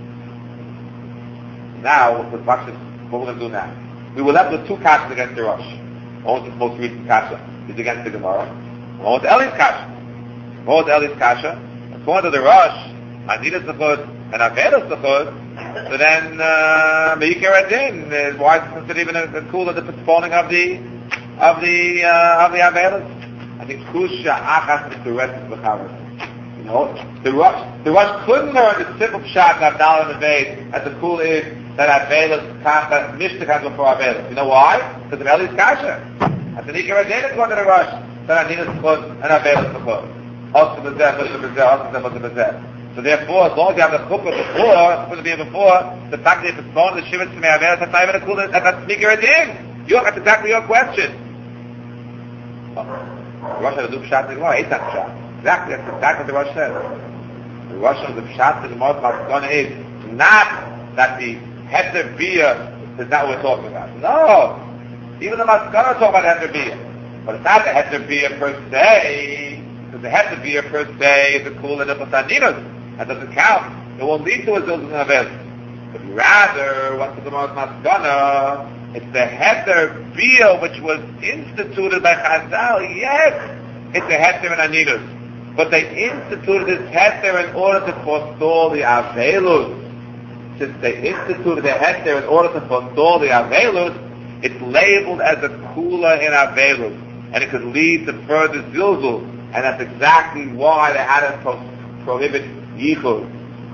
Now, let's watch this, what we're going to do now. We will have the two kashas against the Rosh. One was the most recent kasha, is against the Gemara. One was Eli's kasha. One was Eli's kasha. According to the Rosh, Aninus Zechud and Avelus Zechud, so then, Meikar Adin, why is it considered even a, a Kula the postponing of the, of the, uh, of the Avelus? I think Kusha Achas is the rest of the Chavos. You know, the Rosh, the Rosh couldn't learn the simple pshat of Abdallah and the Vase that the Kula is that Avelus, that Mishnah comes before Avelus. You know why? Because of Eli's Kasha. That's an Meikar Adin according to the Rosh, that Aninus Zechud and Avelus Zechud. Also the Zeh, also the Zeh, also the Zeh, also the Zeh. So therefore, as long as you have the Chukah before, supposed to be before, the fact that it's born the Shivas to Me'averes, that's not even a Kula, that's Meikar Adin. That's exactly your question. Oh. The Rosh had a do Pshat in the Gemara, Eitan Pshat. Exactly, that's exactly what the Rosh said. The Rosh of the Pshat in the Gemara Maskana is not that the Heter Bia is not what we're talking about. No! Even the Maskana talk about Heter Bia. But it's not the Heter Bia per se, because the Heter Bia per se is a Kula Nifas Aninus. That doesn't count. It won't lead to a Zilzal Navel. But rather, what's the Gemara's Maskana? It's the Heter Bia which was instituted by Chazal. Yes, it's a Heter and Aninus. But they instituted this Heter in order to forestall the Avelus. Since they instituted the Heter in order to forestall the Avelus, it's labeled as a Kula in Avelus. And it could lead to further Zilzul. And that's exactly why they had to pro- prohibit Yichud.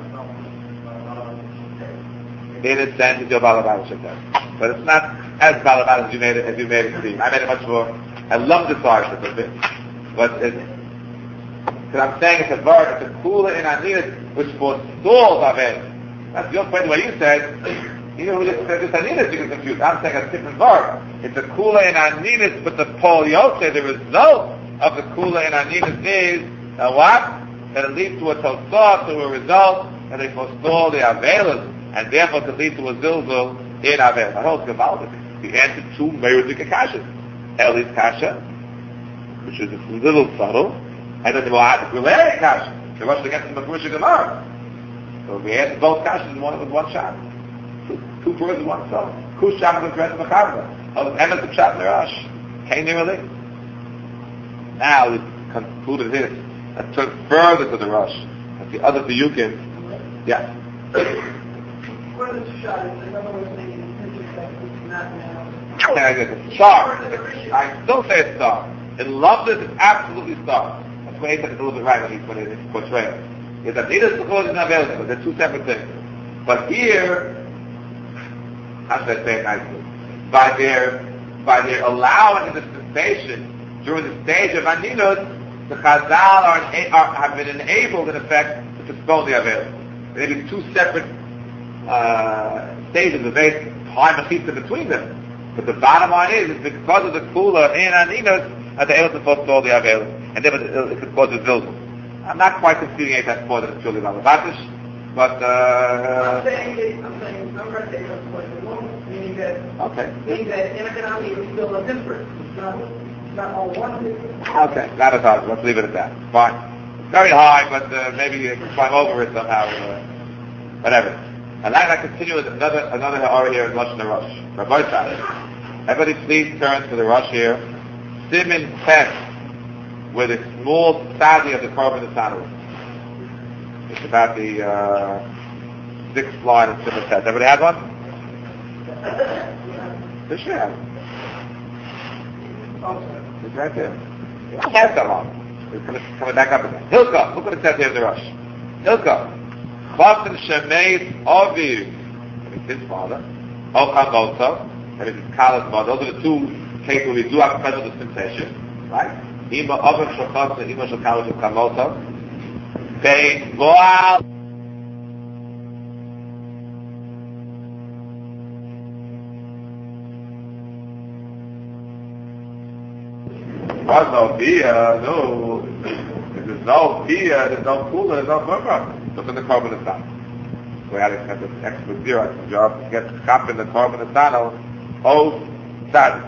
In a sense, it's your Balabat Shekar. But it's not as Balabat as you made it, as you made it seem. I made it much more. I love this argument a bit. But it's, because I'm saying it's a verb, it's a Kula in Aninus, which forestalls Avelus. That's your point, the way you said, you know who just said this Aninus, you get confused. I'm saying a different verb. It's a Kula in Aninus, but the Pol Yotze, the result of the Kula in Aninus is, uh, what? That it leads to a Tosah, to a result, and they forestall the Avelus, and therefore to lead to a Zilzul in Avelus. I hold Gavaldik. The answer to Meirudika Kasha. Eli's Kasha, which is a little subtle, and then the Mo'adik Gulari Kasha. The Rosh against the Mefurish Gemara. So we answer both Kashas in one, with one shot. Two, two birds with one stone. Kush Shach and Kres Mechavra. Emes the Pshat in the Rosh. Generally, now we've concluded this and took further to the Rosh. And the other Diyukim, yeah. What is shot? In other words, making that it's not now. It's star. I still say it's star. In Love it's absolutely star. That's why he said it's a little bit right when he put it in portrayal. Is that neither Sukkot is not available. They're two separate things. But here, how should I say it nicely? By their by their allowing the dispensation during the stage of Aninus, the Chazal are, are, have been enabled in effect to postpone the available. There may be two separate uh, stages of base time mechitza between them. But the bottom line is, it's because of the kula in Aninus that they're able to postpone the available. And then it's because of Zilzul. I'm not quite conceding it that's more than it's purely Lalabatish, but uh, I'm saying that, I'm saying, I'm going to say that's what it won't, meaning that, okay. meaning that in economy is still a difference. It's not, it's not all one difference. Okay, that is hard. Let's leave it at that. Fine. It's very high, but uh, maybe you can climb over it somehow. Uh, whatever. And then I continue with another another ha'ara here in Lashon HaRosh. Rabbi Tzaddik. Everybody please turn to the Rosh here. Simin ten, with a small study of the Korban Nesanel. It's about the uh, sixth line of Simin ten. Everybody have one? This should have. It's right there. It's not that long. It's coming, coming back up again. Hilka. Look what it says here in the Rosh. Hilka. Chafin Shemeis Aviv. That means his father. Ocham Moto. That means his Kala's mother. Those are the two cases where we do have special dispensation. Right? Ima Avim Shachas and Ima Shachal Ocham Moto. Bein Boal. There's no beer, no. If there's no beer, there's no cooler, there's no burger. Look at the Korban Nesanel. We had to have this extra zero job to get the cup in the Korban Nesanel. Oh, sad.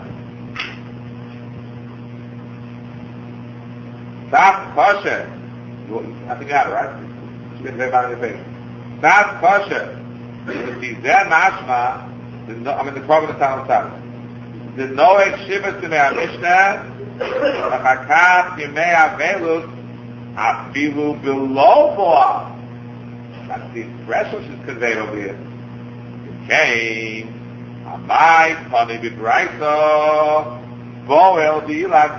Saf kosher. I think you have it, right? You can say about your face. Saf kosher. The Zeh Mashma, I mean the Korban Nesanel sad. The Noeg Shiva Tzimei HaMishnah, Achakach Yimei Avelus, Afilu Below Boah. That's the expression which is conveyed over here. Came, Amai, Tani B'Braisa, Boel B'ilas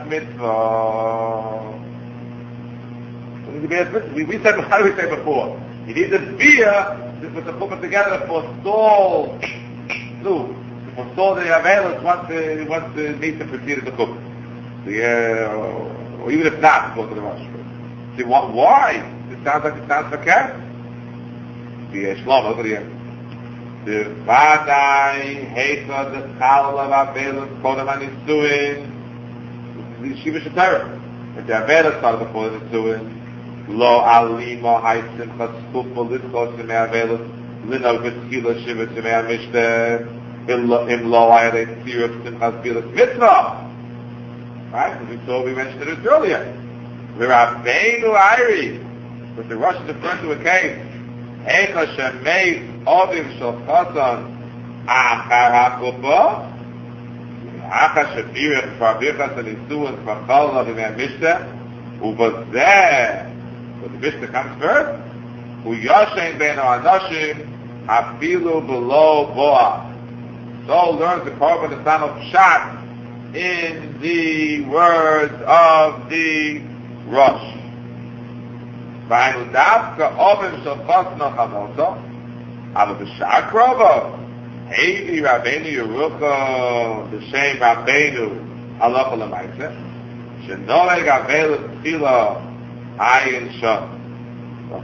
Mitzvah. We, we said, how do we say before? You need the beer to put the puppet together for stall, no, for stall the Avelus once the, once the meat is proceeded to cook. The, uh, or even if not, go to the Rosh. See, what, why? It sounds like it sounds for cat. The Shlomo, over here. The Vadai, Heisa, the Chalal of Avelus, Kodam Anisuin, the Shiva Shatara. If the Avelus started before the Nisuin, Lo Alima, Haisim, Chaskufo, Litkos, Simei Avelus, Lino, Vitzkila, Shiva, Simei Amishter, Im Lo, Ayare, Sirif, Simchas, Bilas, Mitzvah. Right? As we saw, we mentioned it earlier. We're Rabbeinu Ayri, but the Rosh is referring to a case. Echa Shemei Oviv Shal Chazan Achar HaKupa Achar Shebirich Farbichas Anisuin Farchalna V'mei Mishnah Ubazeh, but the Mishnah comes first. Uyashen Beino Anashim Afilu Below Boa. So learns the Korban Nesanel Pshat in the words of the Rosh. V'aynu davka ovim shel chosno chamoso, aber b'shar krovo, hevi Rabbeinu Yerucha, b'shem Rabbeinu halacha l'maisa, shenoleg avelus tchila ayin shom. So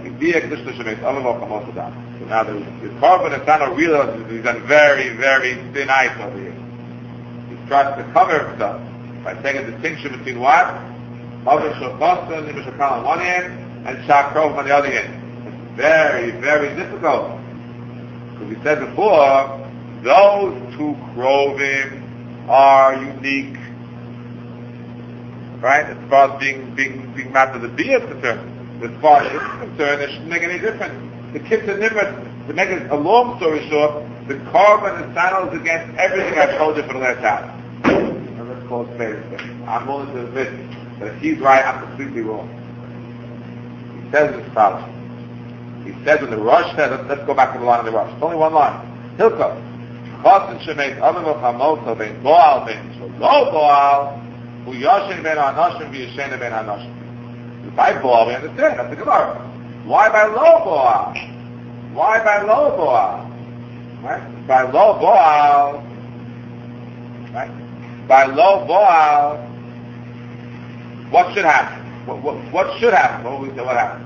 now the, the Korban Nesanel realizes he's on very, very thin ice over here. He tries to cover himself by saying a distinction between what? Ovim shel chosno, Nima shel kal on one hand, and Shakrov on the other hand. It's very, very difficult. Because we said before, those two krovim are unique. Right? As far as being being being matter of the beer is concerned. As far as this is concerned, it shouldn't make any difference. The kids are different. To make it a long story short, the Korban Nesanel is against everything I've told you for the last hour. call a spade a spade. I'm willing to admit that if he's right, I'm completely wrong. He says as follows. He says in the Rosh says, let's, let's go back to the line of the Rosh. It's only one line. Hilko. Chos and Shemet Avim Chamoto Ben Boal Ben Lo Boal Hu Yoshin Ben Anoshim V'Yashena Ben Anoshim. By Boal, we understand. That's the Gemara. Why by Lo Boal? Why by Lo Boal? Right? By Lo Boal. Right? By Lo Boal. What should happen? What, what, what should happen? What will we say? What happened?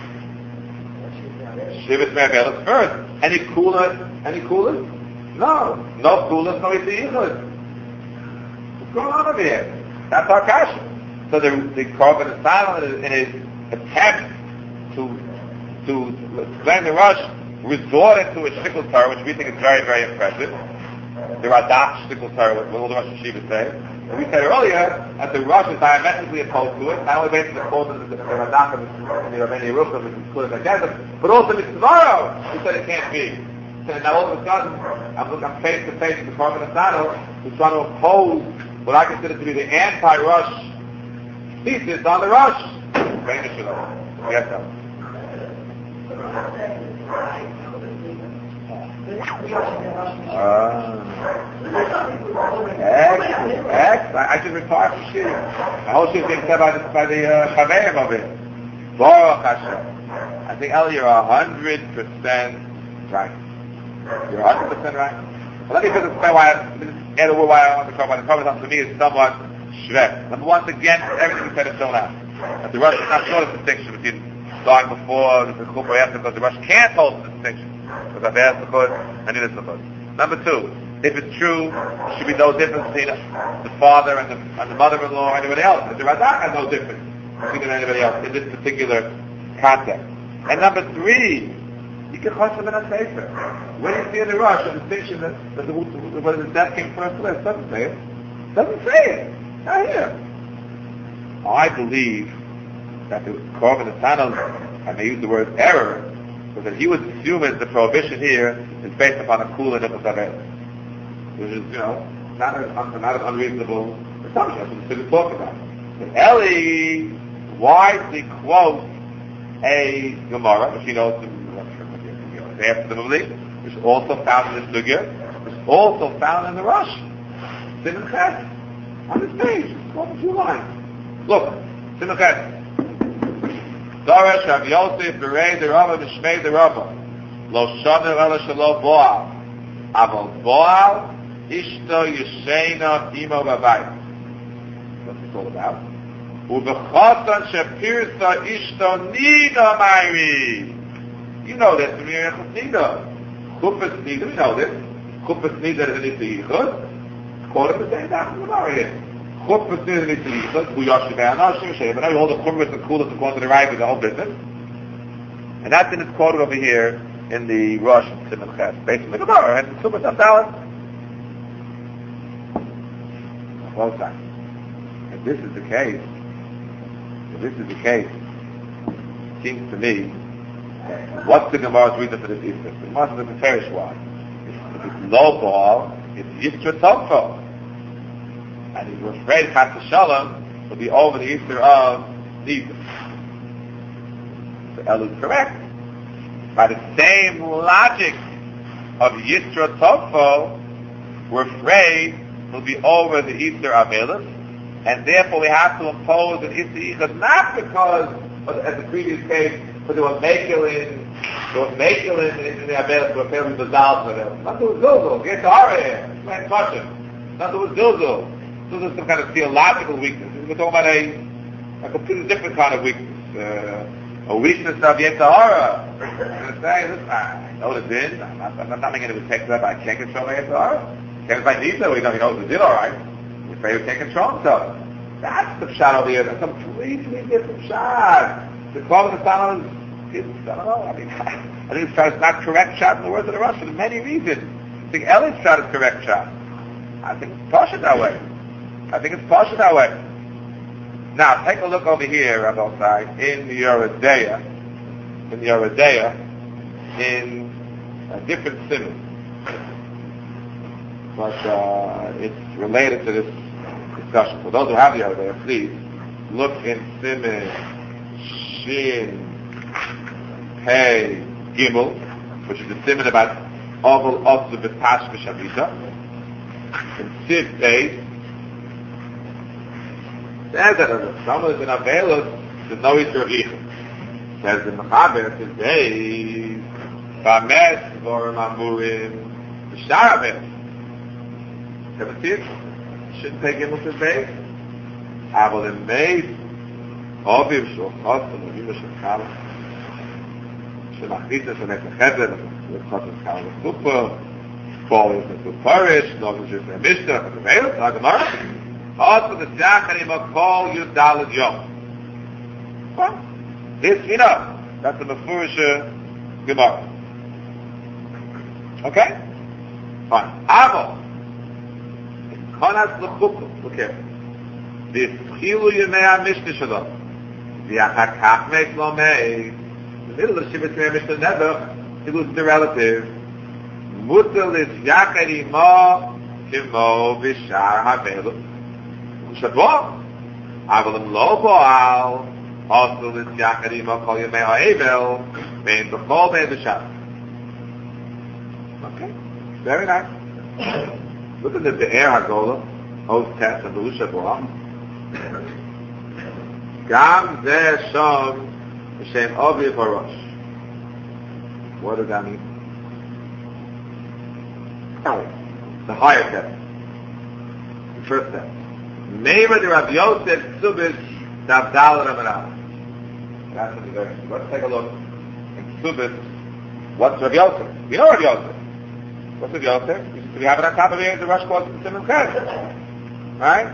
Shivas Me'avelis first. Any cooler? Any coolers? No. No coolers, no Yitzhak. What's going on over here? That's our kasha. So the, the Korban Nesanel in his attempt to to explain the Rosh resorted to a shtickle Torah, which we think is very, very impressive. The Radak shtickle Torah, what all the Rosh Yeshiva say. And we said earlier that the Rosh is diametrically opposed to it, not only based on the quote of the, the Radak and the Rabbeinu Yerucham, which is included in the but also the Tzvaro, who said it can't be. So now all of a sudden, I'm looking I'm face to face with the Korban Nesanel, who's trying to oppose what I consider to be the anti-Rosh thesis on the Rosh. Yes, sir. Uh, excellent, excellent. I should retire from Shir. The whole Shir is being said by the, by the uh, Chaverim of it. Baruch Hashem. I think, Eli, you're a hundred percent right. You're a hundred percent right. Well, let me just explain why I, add a word why I want to talk about the Korban. To me, is somewhat shveh. Number one, against everything we said until now. That the Rosh is not sure the distinction between dying before the Chuppah after, because the Rosh can't hold the distinction. Because I've asked the Chud and it is the Chud. Number two, if it's true, there should be no difference between the father and the, and the mother-in-law or anybody else. The Radak has no difference between anybody else in this particular context. And number three, you can chos them in a sefer. When you see in the Rosh a distinction that, that the, whether the death came first or last, doesn't say it. Doesn't say it. Not here. I believe that the Korban Nesanel, I may use the word error, because that he would assume that the prohibition here is based upon a kula nefesh avel, which is, you know, not an, not an unreasonable assumption. That's what the Siddur talks about. But Eli wisely quotes a Gemara, which he knows after the Mavli, which is also found in the Sugya, which is also found in the Rosh. Simon Ches, on this page, it's a few lines. Look, Simon Ches. Darash Rav Yosef Berei the Rava Mishmei the Rava Lo Shoner Ela Shelo Boal Aval Boal Ishto Yeshena Imo Babayit. What's this all about? Ubechotan Shapirsa Ishto Nida Mayri. You know this from your Echus Nida. Chufas Nida, we know this. Chufas Nida is an Yitzhak. Quote the same down from the Gemara here. Chufas Nida is an Yitzhak. Hu Yoshim Be'anoshim Shei. But now you hold the Chufas and Kulas according to the right of the whole business. And that's in its quoted over here in the Rosh and Simon Ches. Based on the Gemara and the Super Sabdalah. Close time. If this is the case, if this is the case, it seems to me, what's the Gemara's reason for this Easter? The Gemara is the Perish one. If it's low ball, it's Yisra Topfo. And he was afraid Chas Shalom will be over the Easter of Easter. So El is correct. By the same logic of Yisra Topfo, we're afraid will be over the Easter of Elis, and therefore we have to impose an Easter Yichud, not because, as the previous case, but they were making they were making in the Abelis, they were failing the Zalz of Abelis. Nothing was Zilzul. Get to Hara here. Explain question. Nothing was Zilzul. So there's some kind of theological weakness. We're talking about a, a completely different kind of weakness. Uh, a weakness of Yetzirah. I'm saying, listen, I know the din. I'm not, I'm not making it a text that I can't control my Yetzirah. Can't if I need to. We know he knows the din alright. We're afraid we can't control himself. That's the shot over here. That's a completely different shot. The Korban Nesanel is, I don't know, I mean, I think it's not correct shot in the words of the Rosh for many reasons. I think Eli's shot is correct shot. I think it's partial that way. I think it's partial that way. Now, take a look over here, Rabbi Sai, in the Yoreh De'ah, in the Yoreh De'ah, in a different simon. But uh, it's related to this, this discussion. For those who have the other, please look in Siman Shin Pei Gimel, which is the Siman about Oval Osu B'Tash B'Shavita. In Siv Beis, says that if someone is in Avelus, there's no Yisur of Yichud. Says the Mechaber, Siv Beis, Bames Vorim Amurim, B'Shar Avelus. Ever see it? Shouldn't take Gimel Siv Beis. Aval in Beis, Oviv Shul Chosim, Oviv Shul Kalah, Shemachlitzah Shemech Mecheder, Chosim Kalah V'Supa, Paul is into Parish, Novish is a Mishnah, but the Veil, Sagamara. Also the Zachari Makol Yudalad Yom. Well, this we know. That's the Mefurisha Gemara. Okay? Fine. Avo. Konas L'Chuppah. Look here. This Chilu Yemei HaMishnah Shalom. The Achakach Meik Lo Mei. In the middle of the Shivat Yemei Mishnah Nebuch, he loses the relative. Mutal is Yakari Mo Kimo Bishar Havelu Shabbo Avalim Lo Boal also is Yakari Mo Kol Yemei HaEvel Bein B'Chol Bein B'Shar. Okay, very nice. Look at the Be'er HaGola Oz Tes and Be'u Shabbo Gam Zeh Shom B'Shem Oviv HaRosh. What does that mean? The higher step. The first step. Neighbor the Rav Yosef Ksubis Davdal Ramanah. That's what we're going. Let's take a look. In Ksubis, what's Rav Yosef? We know Rav Yosef. What's Rav Yosef? We have it on top of here, the Rosh Kos Simon Kaz. Right?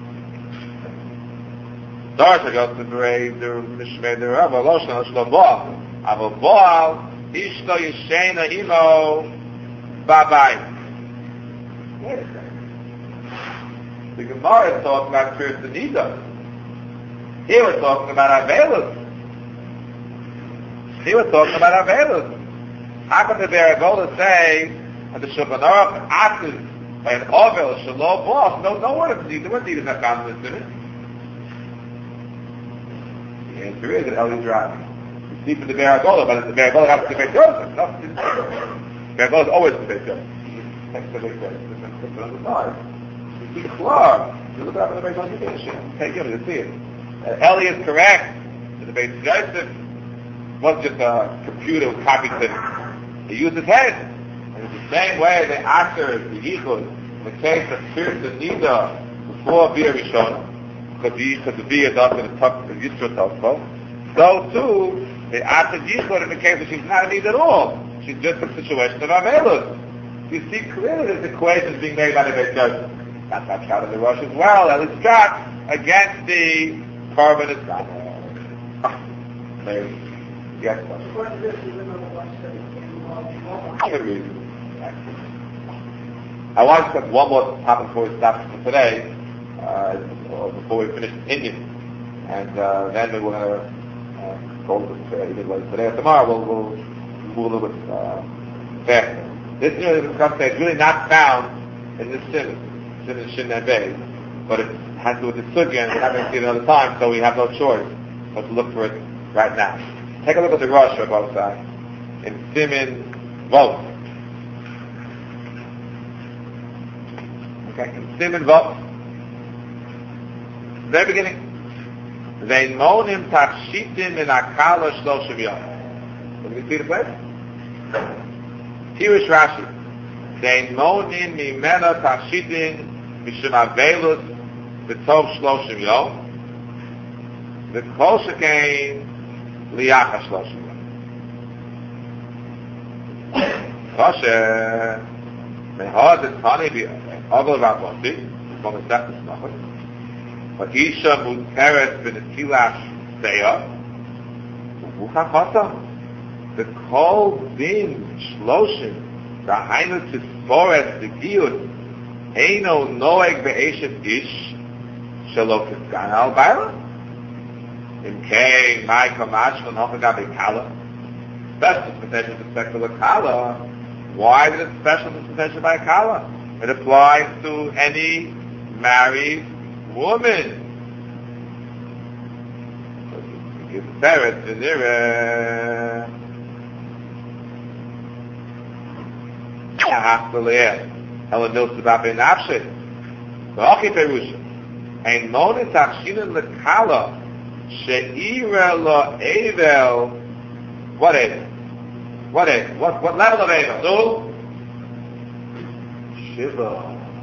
Doris Rav Yosef Berei, the Mishmei, the Rav Aloshna, Shlo Boal. Avo Boal, Ishto Yeshena Imo, Babai. Wait a second. The Gemara is talking about Kiris Nida. Here we're talking about Avelus. Here we're talking about Avelus. How can the Beragola say that the Shulchan Aruch acted by an Ovel Shalom Boss? No, no word of Nida. What Nida is not found in this minute? The answer is that Eli's right. You see from the Beragola, but the Beragola has to be Joseph. No, the Beragola is always the Beit Joseph. Next to the Beit Joseph. You see the floor. You look up at the Beit Joseph. Okay, give it, you see it. Uh, Eli is correct. The Beit Joseph wasn't just a computer who copied things. He used his head. And it's the same way they answered the Yichud in the case of Kiris and Nida before Bia Rishon, because the Bia does in the top of Yisro Tosfo. So too, they answered Yichud in the case that she's not a Nida at all. She's just a situation of Avelus. You see clearly this equation is being made by the Beit Joseph. That's not shot of the Rosh as well. That is shot against the carbon is not. Yes. I want to put one more topic before we stop for today, uh, or before we finish Indian, and uh, then we're going to uh, go to either today or tomorrow. We'll, we'll move a little bit uh, faster. This is really really not found in this sin, sin in Shin Bay, but it has to do with the sugya, and we haven't seen it another time, so we have no choice but to look for it right now. Take a look at the Rosh on both sides in Siman Vov. Okay, in Siman Vov, very beginning. Ve'imonim tachshitim in akala shloshim yom. Can you see the place? Here is Rashi. Ve'imonim mimena tachshitim mishum avelus v'tov shloshim yom. V'kol shekein liyacha shloshim yom. Kosher mehad et tani b'avel v'avoti from the second smachot. V'isha muteret v'netilash seya v'uchachata v'kol din shloshim v'hainu tisforet v'giyut heino noeg v'eshet ish shelo kisgan al bayla in kei mai kamash v'nochaga v'kala special dispensation with respect to the kala. Why is it special dispensation by kala? It applies to any married woman is Teretz in there, Ela Milsa Babe Nafshe. V'achi Perusha. Ein Monis Achshina Lekala She'ira Lo Evel. What Evel? What Evel? What, what level of Evel? So? Shiva.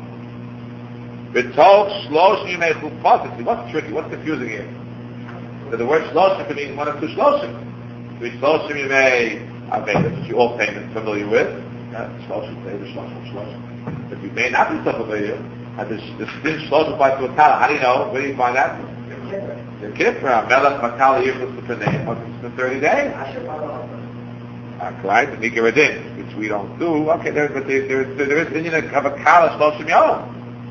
B'tol Shloshim Yimei Chuppah. What's tricky? What's confusing here? So the word Shloshim can mean one of two Shloshim. Three Shloshim Yimei Aveda, which you're all famous, familiar with. Shloshim, Aveda, Shloshim, Shloshim. But you may not be self-familiar. And this din Shloshim applies to a Kala. How do you know? Where do you find that? The Kippur. Melech Makala Yirkus L'Pnei. It's been thirty days. Right? The Mikra Din, which we don't do. Okay, there, but there, there, there, there is Indian of a Kala Shloshim Yom.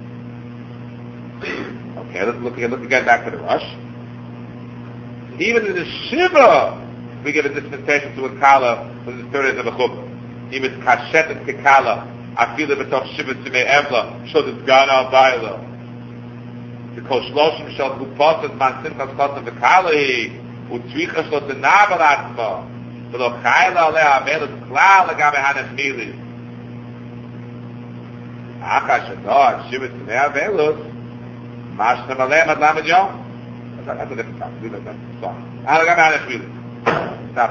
Okay, let's look again. Let's get back to the Rush. Even in the Shiva, we get a dispensation to a Kala for the thirty days of a Chuppah. Even Kashet and Kekala. I feel that it's Shiva to me Evla, so it's Gana Baila. Because Shloshim shall Gupatas Man Simchas Kotam V'Kali, Utzvicha shlo Tenavel Atzma, V'lo Chayla Aleh Avelus Klal Legabe Hanes Mili. Acha Shador, Shiva to me Avelus, Mashtem Aleh Mad Lamed Yom. That's a different topic. Leave it there. Sorry. Legabe Hanes Mili. Stop.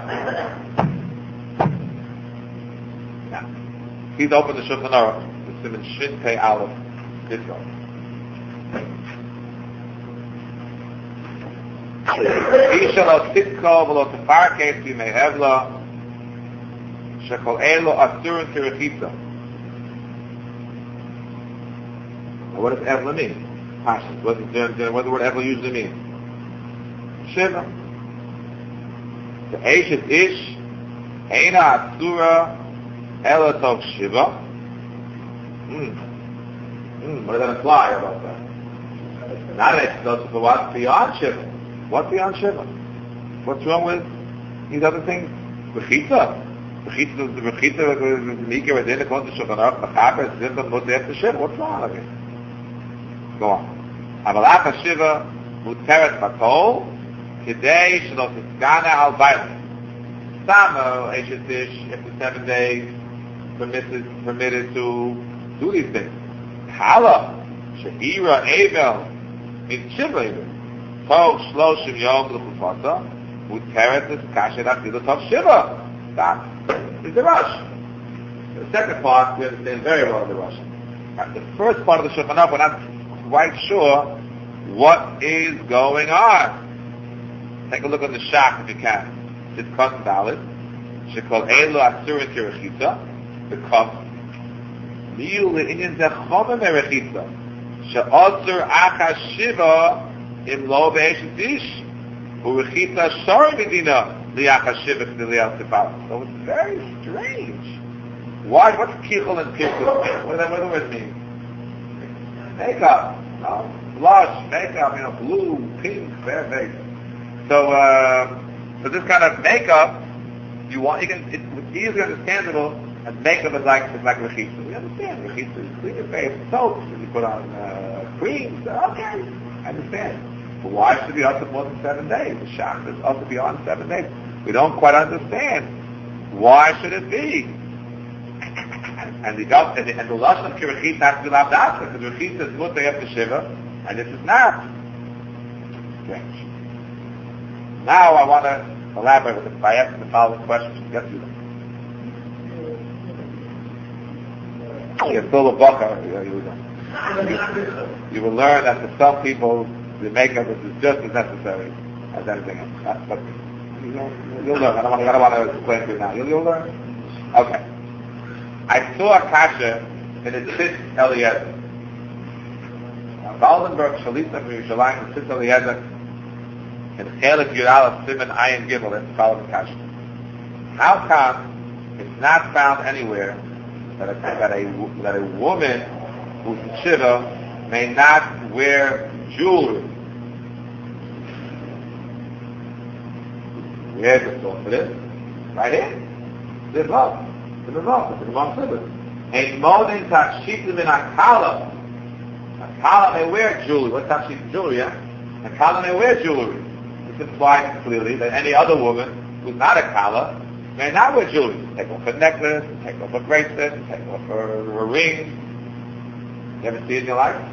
Now. He's opened the Shulchan Aruch, the Siman Shin Pei Aleph, did go. Isha lo titko v'lo tefarkes v'mei hevla, shekol elo asurun kirechitza. What does Evla mean? Pashas. What does the word Evla usually mean? Shiva. The Eishes Ish, Eina Asura, Ela Tov Shiva. Hmm. Hmm. What does that imply about that? Not an explanation for what's beyond Shiva. What's beyond Shiva? What's wrong with these other things? Bechitza. Bechitza, the Bechitza, the Mikra, the Dinah, the Shulchan Aruch, the Chaper, the Zimba, the After Shiva. What's wrong with it? Go on. Avalach HaShiva, Muteret Batol, Kidei Shelo Tiskana Al Bailam. Samo, Eishetish, after seven days, permitted, permitted to do these things. Kala, She'ira, Evel, means Shiva even. Tov, Shloshim, Yom, L'Chufata, Muteret, Kashet, Afilu, Tov, Shiva. That is the Rush. The second part, we understand very well the Rush. And the first part of the Shulchan Aruch, we're not quite sure what is going on. Take a look on the Shach if you can. It's cotton valid. Shekol Elo Asurin Kirechitza. The cup. Miyu le'inyan zechoma merechitza. She'otzur Acha Shiva im lo be'eshet ish. U'rechitza shor medina li'acha Shiva k'diliyah tifal. So it's very strange. Why? What's kichol and pichol? What does that word mean? Makeup. No? Blush, makeup, you know, blue, pink, fair face. So, uh, So this kind of makeup, you want, you can, it's easily understandable, and makeup is like, is like rechitza. We understand, rechitza is clean your face, soap, you put on, uh, cream, so, okay, I understand. But why should it be up to more than seven days? The shach is up to beyond seven days. We don't quite understand. Why should it be? And the, and the, and the lashon of kirechitza has to be lavdafka, because rechitza is mutter after Shiva, and this is not. Strange. Now I want to elaborate with it by asking the following questions. Yes, you do. You're still a bucker. You, you, you will learn that for some people, the makeup is just as necessary as anything else. That's, but you know, you'll learn. I don't, want, I don't want to explain to you now. You'll, you'll learn. Okay. I saw a kasha in a Tzitz Eliezer. Waldenberg Shalita from Yerushalayim, the Tzitz Eliezer, in Chelik Yudala Siman Ayin Gimel, that's the following kasha. How come it's not found anywhere that a, that a, that a woman who's a Shiva may not wear jewelry? Where's the source for this? Right here. There's love. There's love. There's a long Shiva. A monin tashitim in akala. A Kala may wear jewelry. What's actually jewelry, yeah? A Kala may wear jewelry. This implies clearly that any other woman who's not a Kala may not wear jewelry. Take off her necklace, take off her bracelet, take off her, her ring. You ever see it in your life?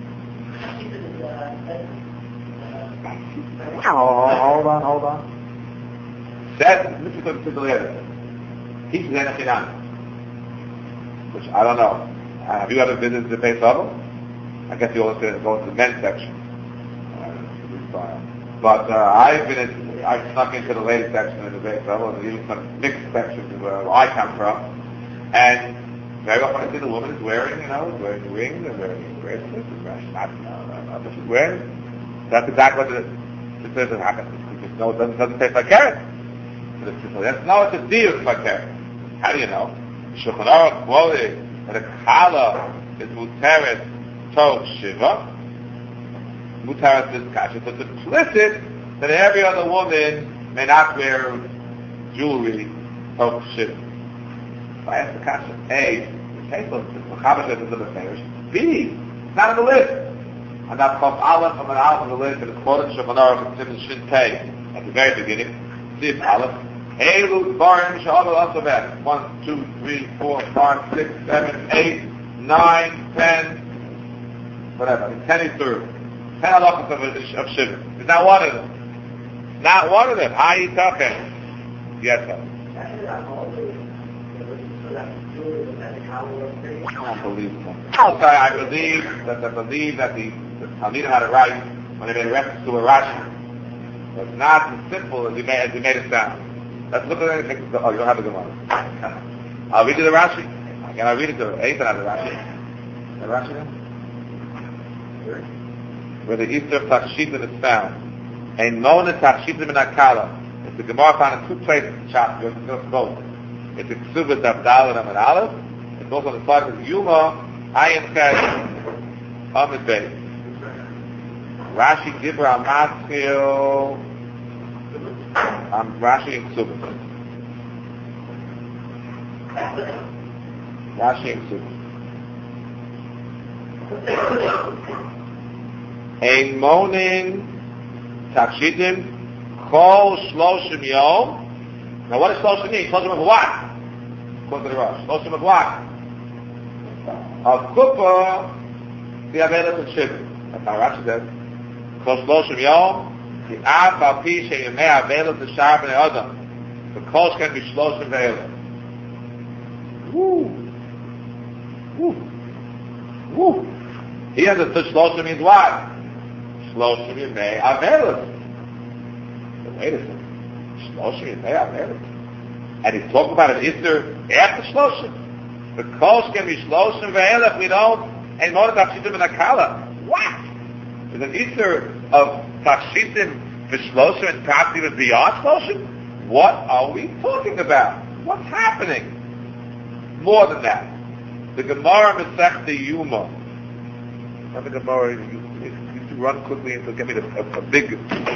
Oh, hold on, hold on. Says, this is what the later. He says anything which I don't know. Uh, have you ever visited the Beis Hava? I guess you also go to the men's section. Uh, but uh, I've been in, I've snuck into the ladies section in the Beis Hava, even some mixed sections where I come from. And very often I see the woman is wearing, you know, wearing a ring, and wearing a bracelet, and wearing not, not what she's wearing. That's exactly what it says it happens. You just know it doesn't, doesn't taste like carrot. That's no, it's a deer like carrot. How do you know? Shulchan Aruch quoted that a Kala is muteret tov shiva. Muteret is kasha. So it's implicit that every other woman may not wear jewelry tov shiva. So I asked the kasha, A, the case of the Chabash is in the Meferish. B, it's not on the list. And that's called Aleph from an Aleph on the list, and it's quoted Shulchan Aruch and Shin Pei at the very beginning. See, it's Aleph. Elu Barim Shalom Alphabet. One, two, three, four, five, six, seven, eight, nine, ten, whatever. I mean, ten is through. Ten halachas of, of Shiva. There's not one of them. Not one of them. How you talking? Yes, sir. Unbelievable. Okay, I believe that I believe that the, the Talmidim had it right when they made reference to a Rashi. It's not as simple as he made, as he made it sound. Let's look at it. Oh, you don't have the Gemara. I'll read you the Rashi. Again, I'll read it to Eitan have the Rashi. The Rashi there? Where the Easter of Takshitim is found. Ein Mona Takshitim in Akala. It's the Gemara found in two places in the chapter. It's just both. It's in Ksubas Abdal and Aleph. It's also on the side of Yuma, Ayin Chet, Amid Bey. Rashi Dibra Amaskil. I'm Rashi and Ksubas. Rashi and Ksubas. Ein monin takshitim kol shloshim yom. Now what does shloshim mean? Shloshim of what? According to the Rosh. Shloshim of what? Of kuppah, the avelas and shivim. That's how Rashi says. Kol shloshim yom. The Av al Pi Sheyemei Avelos the Shar Bnei Adam. The Kosh can be Shloshim Ve'elos. Woo! Woo! Woo! He understood Shloshim means what? Shloshim Yemei Avelos. So wait a second. Shloshim Yemei Avelos. And he's talking about an Easter after Shloshim. The Kosh can be Shloshim Ve'elos. We don't. And more than Takshitim and Akala. What? There's an Easter of Takshitim for Shloshim and perhaps even beyond Shloshim? What are we talking about? What's happening? More than that. The Gemara Masechta Yuma. Not the Gemara, you, you, you run quickly and get me the, a, a big,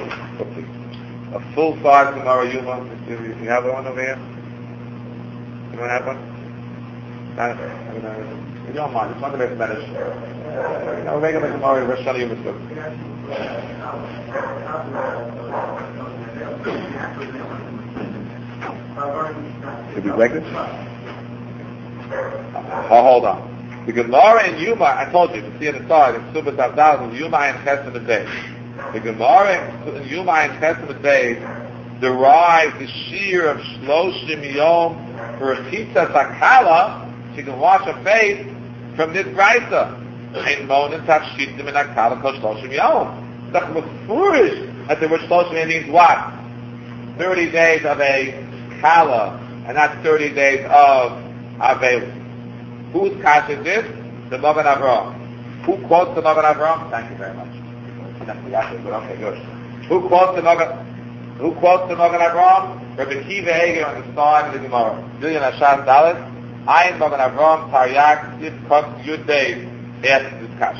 a full-size Gemara Yuma. You, you have one over here? You don't have one? I, I mean, uh, you don't mind. It's not the best medicine. You know, make a Gemara Rosh Hashanah Yuma too. Could you break this? Oh, hold on. The Gemara in Yuma, I told you, to see on the side, in Subas Avdal, Yuma and Chesed Day. The Gemara in Yuma and Chesed Day derives the shear of Shloshim Yom for a pizza sakala. She can wash her face from this brisa. Ein monin tafshitim in akala kol shloshim yom. That's foolish. That the word shloshim means what? Thirty days of a kala, and not thirty days of avelu. Whose kash is this? The Magen Avraham. Who quotes the Magen Avraham? Thank you very much. Okay, good. Who quotes the Magen? Who quotes the Magen Avraham? Rabbi Kiva Eger on the side of the Gemara. Julian Ashar Dalet. Ayin Magen Avraham Taryak Sif Kos Yud Days. After this kash.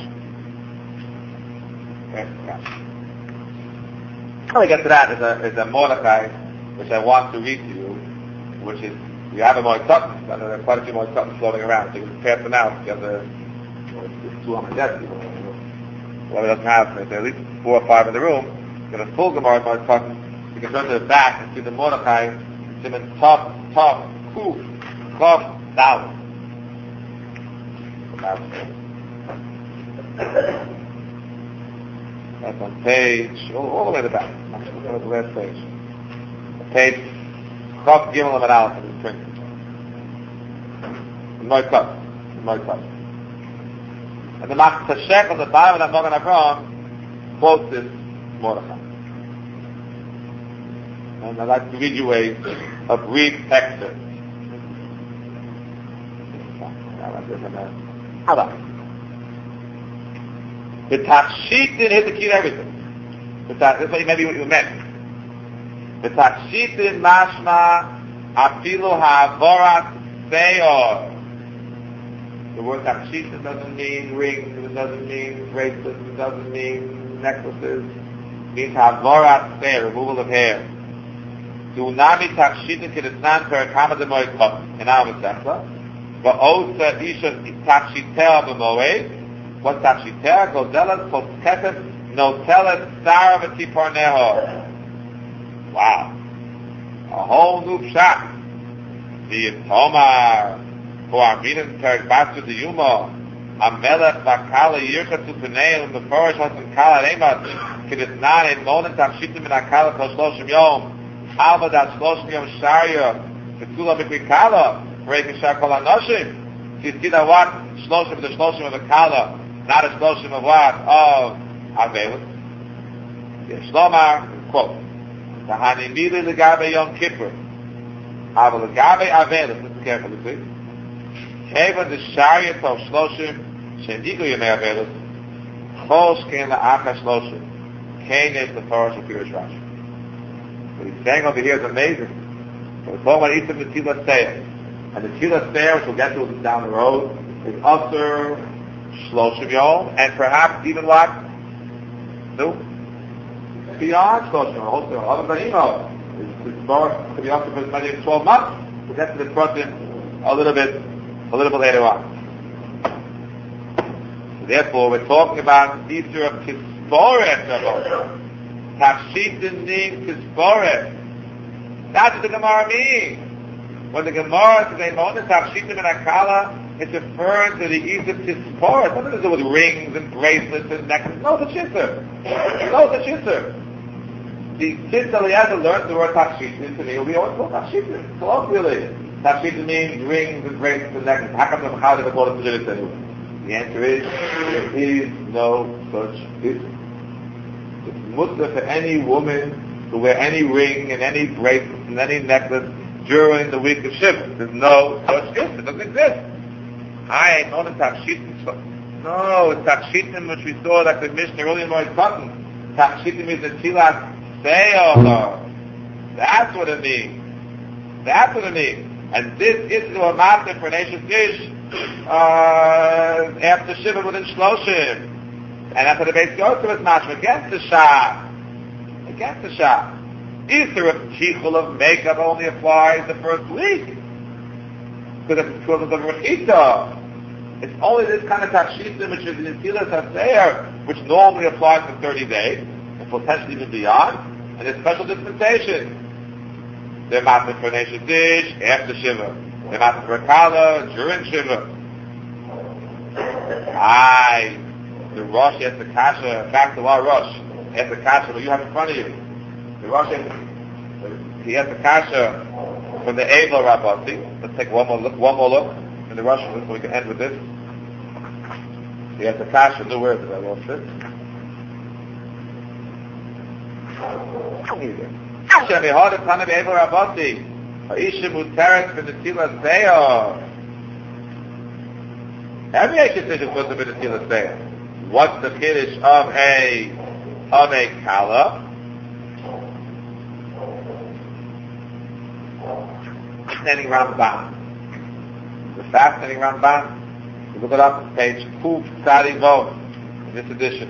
After the kash. I'll get to that is a, is a Mordechai, which I want to read to you, which is, we have a Moitzatnis, and there are quite a few Moitzatnis floating around, so you can prepare for now, if you have the, it's two hundred dead people. well, he doesn't have, if there are at least four or five in the room, get a full Gemara Moed Katan, you can turn to the back and see the Mordechai, Simon Top, Top, Kuf, Chof, Dal. That's on page, all, all the way to the back. Actually, go to the last page. Page Chof Gimel Amud Aleph in the print. Moed Katan. Moed Katan. And the Mach Tashek on the bottom of that Magen Avraham quotes this Mordechai. And I'd like to read you a, a brief excerpt. How about the Takshitin, here's the key to everything. The ta- this is maybe what you meant. The Takshitin mashma afilu ha'avorat seor. The word Takshitin doesn't mean rings, it doesn't mean bracelets, it doesn't mean necklaces. It means ha'avorat seor, removal of hair. Dunami Takshitin kidisnan per kama de moed katan. In our Masechta. Va'osa isha takshitea b'moed. What takshitea? Godelet potketet notelet sara v'tiparneho. Wow. A whole new pshat. The Tomar, who are meeting Perik Basu de Yuma, Amelech Vakala Yircha to Peneil, and the Forish Hasan Kala Remat, Kidisnan, and Monin Takshitim in Akala Kol Shloshim Yom, Alba Dat Shloshim Yom Sharia, Ketula Mikvikala, Reiki Shakol Anoshim. So you see that what? Shloshim, the Shloshim of the Kala, not a Shloshim of what? Of Avelis. Shlomar, quote, Tahani Mili Legabe Yom Kippur, Ava Legabe Avelis, listen carefully please. Heva the Sharia Tov Shloshim, Shendigo Yomei Avelis, Chol Shken La'acha Shloshim, Kain is the Torah of Pirish Rashi. What he's saying over here is amazing. We're talking about Easter Netilas Seir. And the Netilas Seir, which we'll get to down the road, is Usher, Shloshim Yom, and perhaps even what? No? Beyond Shloshim Yom, also, other than Emo. It's more, to be Usher for as many as twelve months. We'll get to the Pratim a little bit, a little bit later on. So therefore, we're talking about Easter of Kisporet, Takshitin means Kisporet. That's what the Gemara means. When the Gemara says Eimonis Takshitim and Akala, it's referring to the Easter of Kisporet. What does it do with rings and bracelets and necklaces? No, it's a shitter. No, it's a shitter. The kids Eliezer learned the word Takshitim to me. We always call Takshitim. Colloquially. Takshitim means rings and bracelets and necklaces. How come the Chazal never called it Takshitim anyway? The answer is, there is no such Easter. It's mutter for any woman to wear any ring and any bracelet and any necklace during the week of Shiva. There's no such Easter. It doesn't exist. I ain't known Takshitim. No, it's Takshitim which we saw like the Mishnah earlier in Moed Katan. Takshitim is the Tilas Seor. That's what it means. That's what it means. And this is a matter for Nation Dish uh, after Shiva within Shloshim. And after the base Yosef is mashma against the Shah. Against the Shah. Easter of Tichul of makeup only applies the first week. Because it's equivalent of Rechita. It's only this kind of Takshitim, which is the Netilas HaSeir, which normally applies for thirty days, and potentially even beyond, and there's special dispensation. They're matter for Nation Dish after Shiva. They're matter for Kala during Shiva. Aye. The Rosh has the Kasha, back to our Rosh, has the Kasha, what you have in front of you. The Rosh has, he has the Kasha from the Eivel Rabbati. Let's take one more look, one more look in the Rosh, so we can end with this. He has the Kasha, new words that I lost it. Here you go. Hashem, Yehod, Tana Eivel Rabbati. Ha'isha Mutaret for the Netilas Seor. Every Eish is supposed to be the Netilas Seor. What's the Kiddush of a of a Kala? Fascinating Ramban. The fascinating Ramban. You look it up, page Kuf Tzadi Vov in this edition.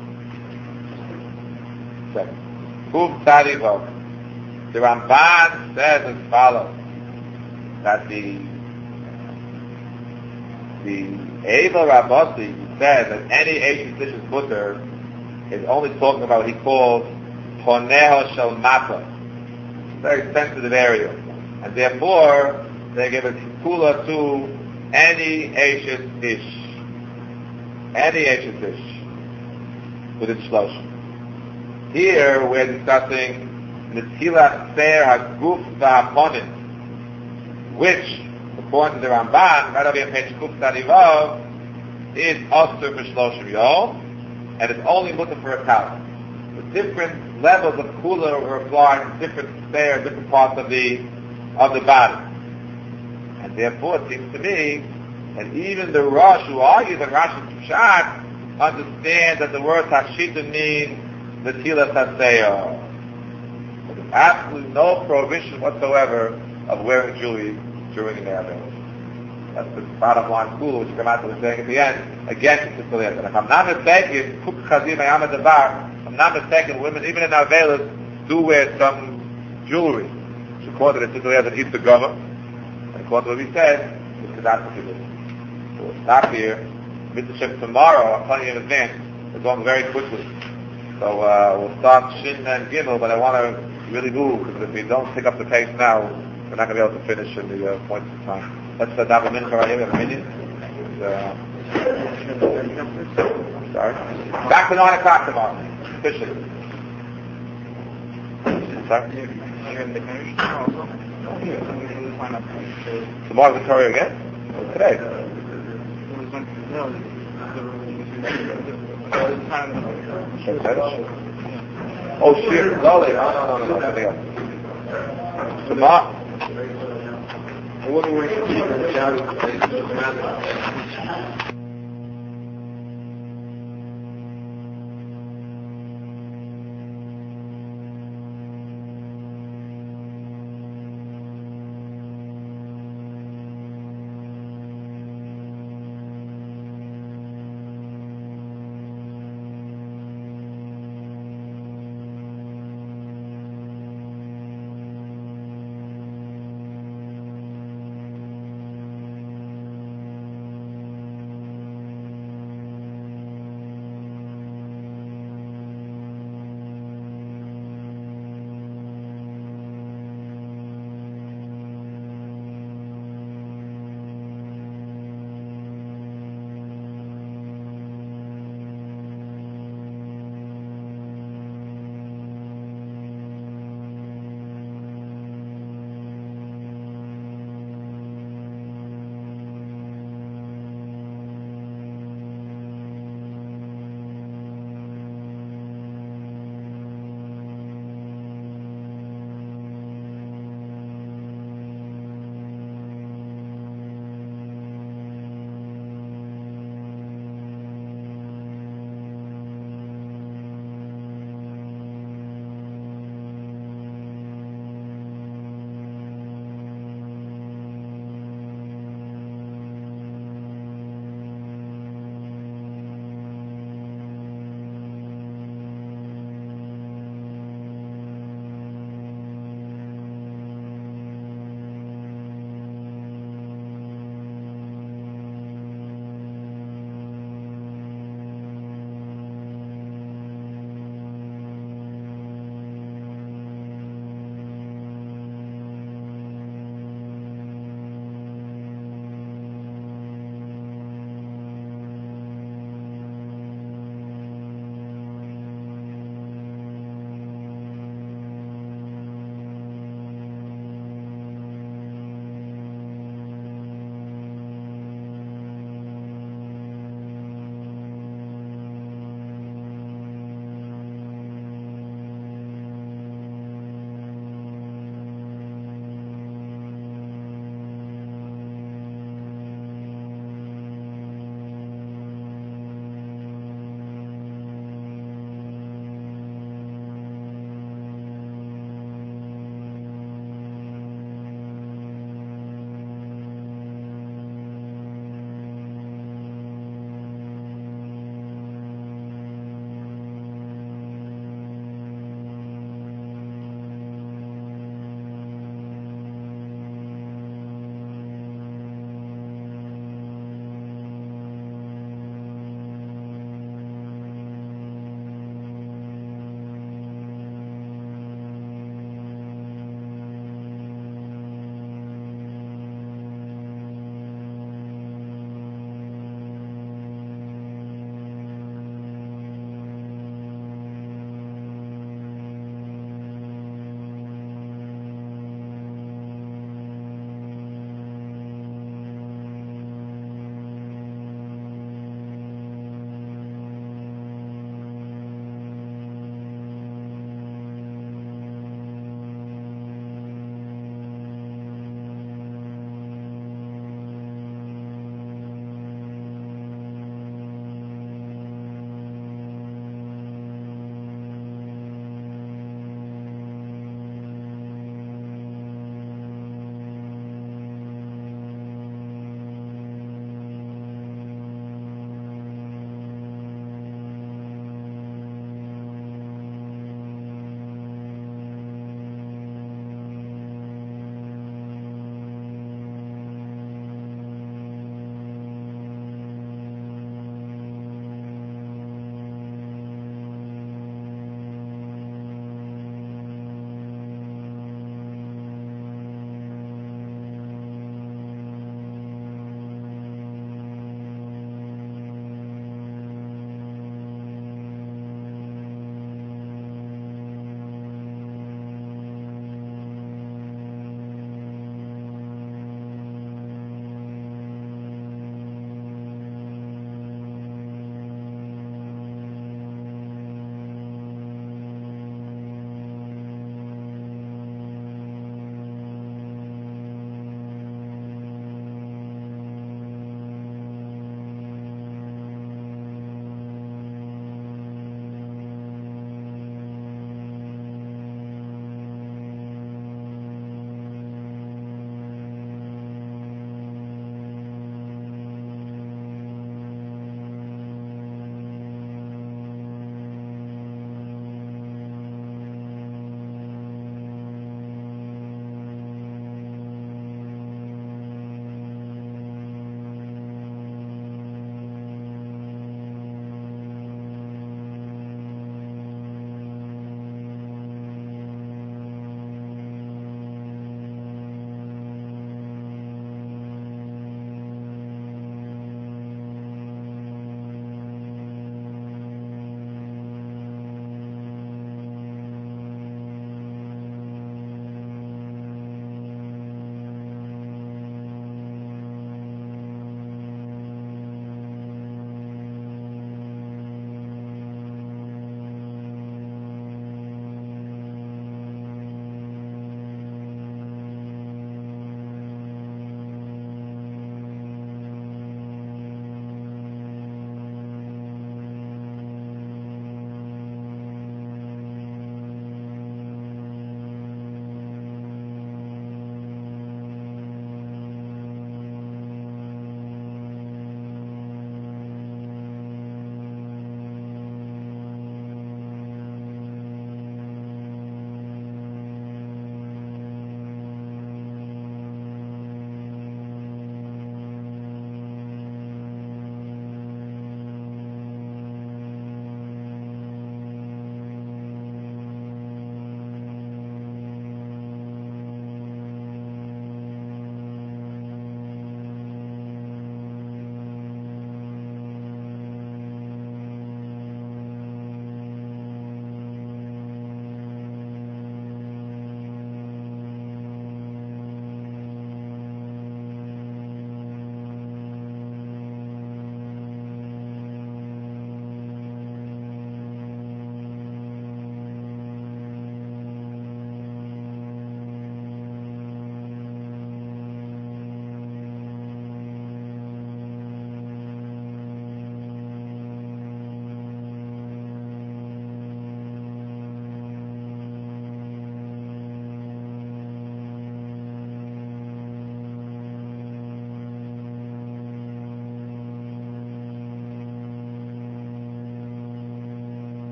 Kuf Tzadi Vov. The Ramban says as follows: that the the Eivel Rabbati says that any Eishes Ish is mutter is only talking about what he calls Poneho Shel Mata, very sensitive area, and therefore they give a tikula to any Eishes Ish, any Eishes Ish with its shloshim. Here we're discussing Netilas Seir HaGuf VaHaponim, which, according to the Ramban, right over here, page Kuf Tarivav, is Osir for Shloshim Yom, and it's only mutter for a cow. The different levels of kula are applied in different spare, different parts of the of the body. And therefore, it seems to me that even the Rosh who argues that Rashi Pshat understand that the word Tashita means Netilas Haseir. There's absolutely no prohibition whatsoever of wearing jewelry during the marriage. That's the bottom line kula, which Kamat was saying at the end, against the Tzitzilias. And if I'm not mistaken, Kuk Chazim Ayam Adabar, I'm not mistaken, women, even in our velas, do wear some jewelry. So according to the Tzitzilias, it eats the gama. And according to what we said, it's Kedat Tzitzilias. So we'll stop here. Mitzvah tomorrow, I'm telling you in advance, we're going very quickly. So uh, we'll start Shin and Gimel, but I want to really move, because if we don't pick up the pace now, we're not going to be able to finish in the uh, points of time. Let's uh, have a minute right here. We have a minute. And, uh, sorry. Back to nine o'clock tomorrow. Officially. Sorry. Tomorrow's the Torah again? Today. Oh, shit. No, no, no, no, no, something else. Tomorrow. I wonder where you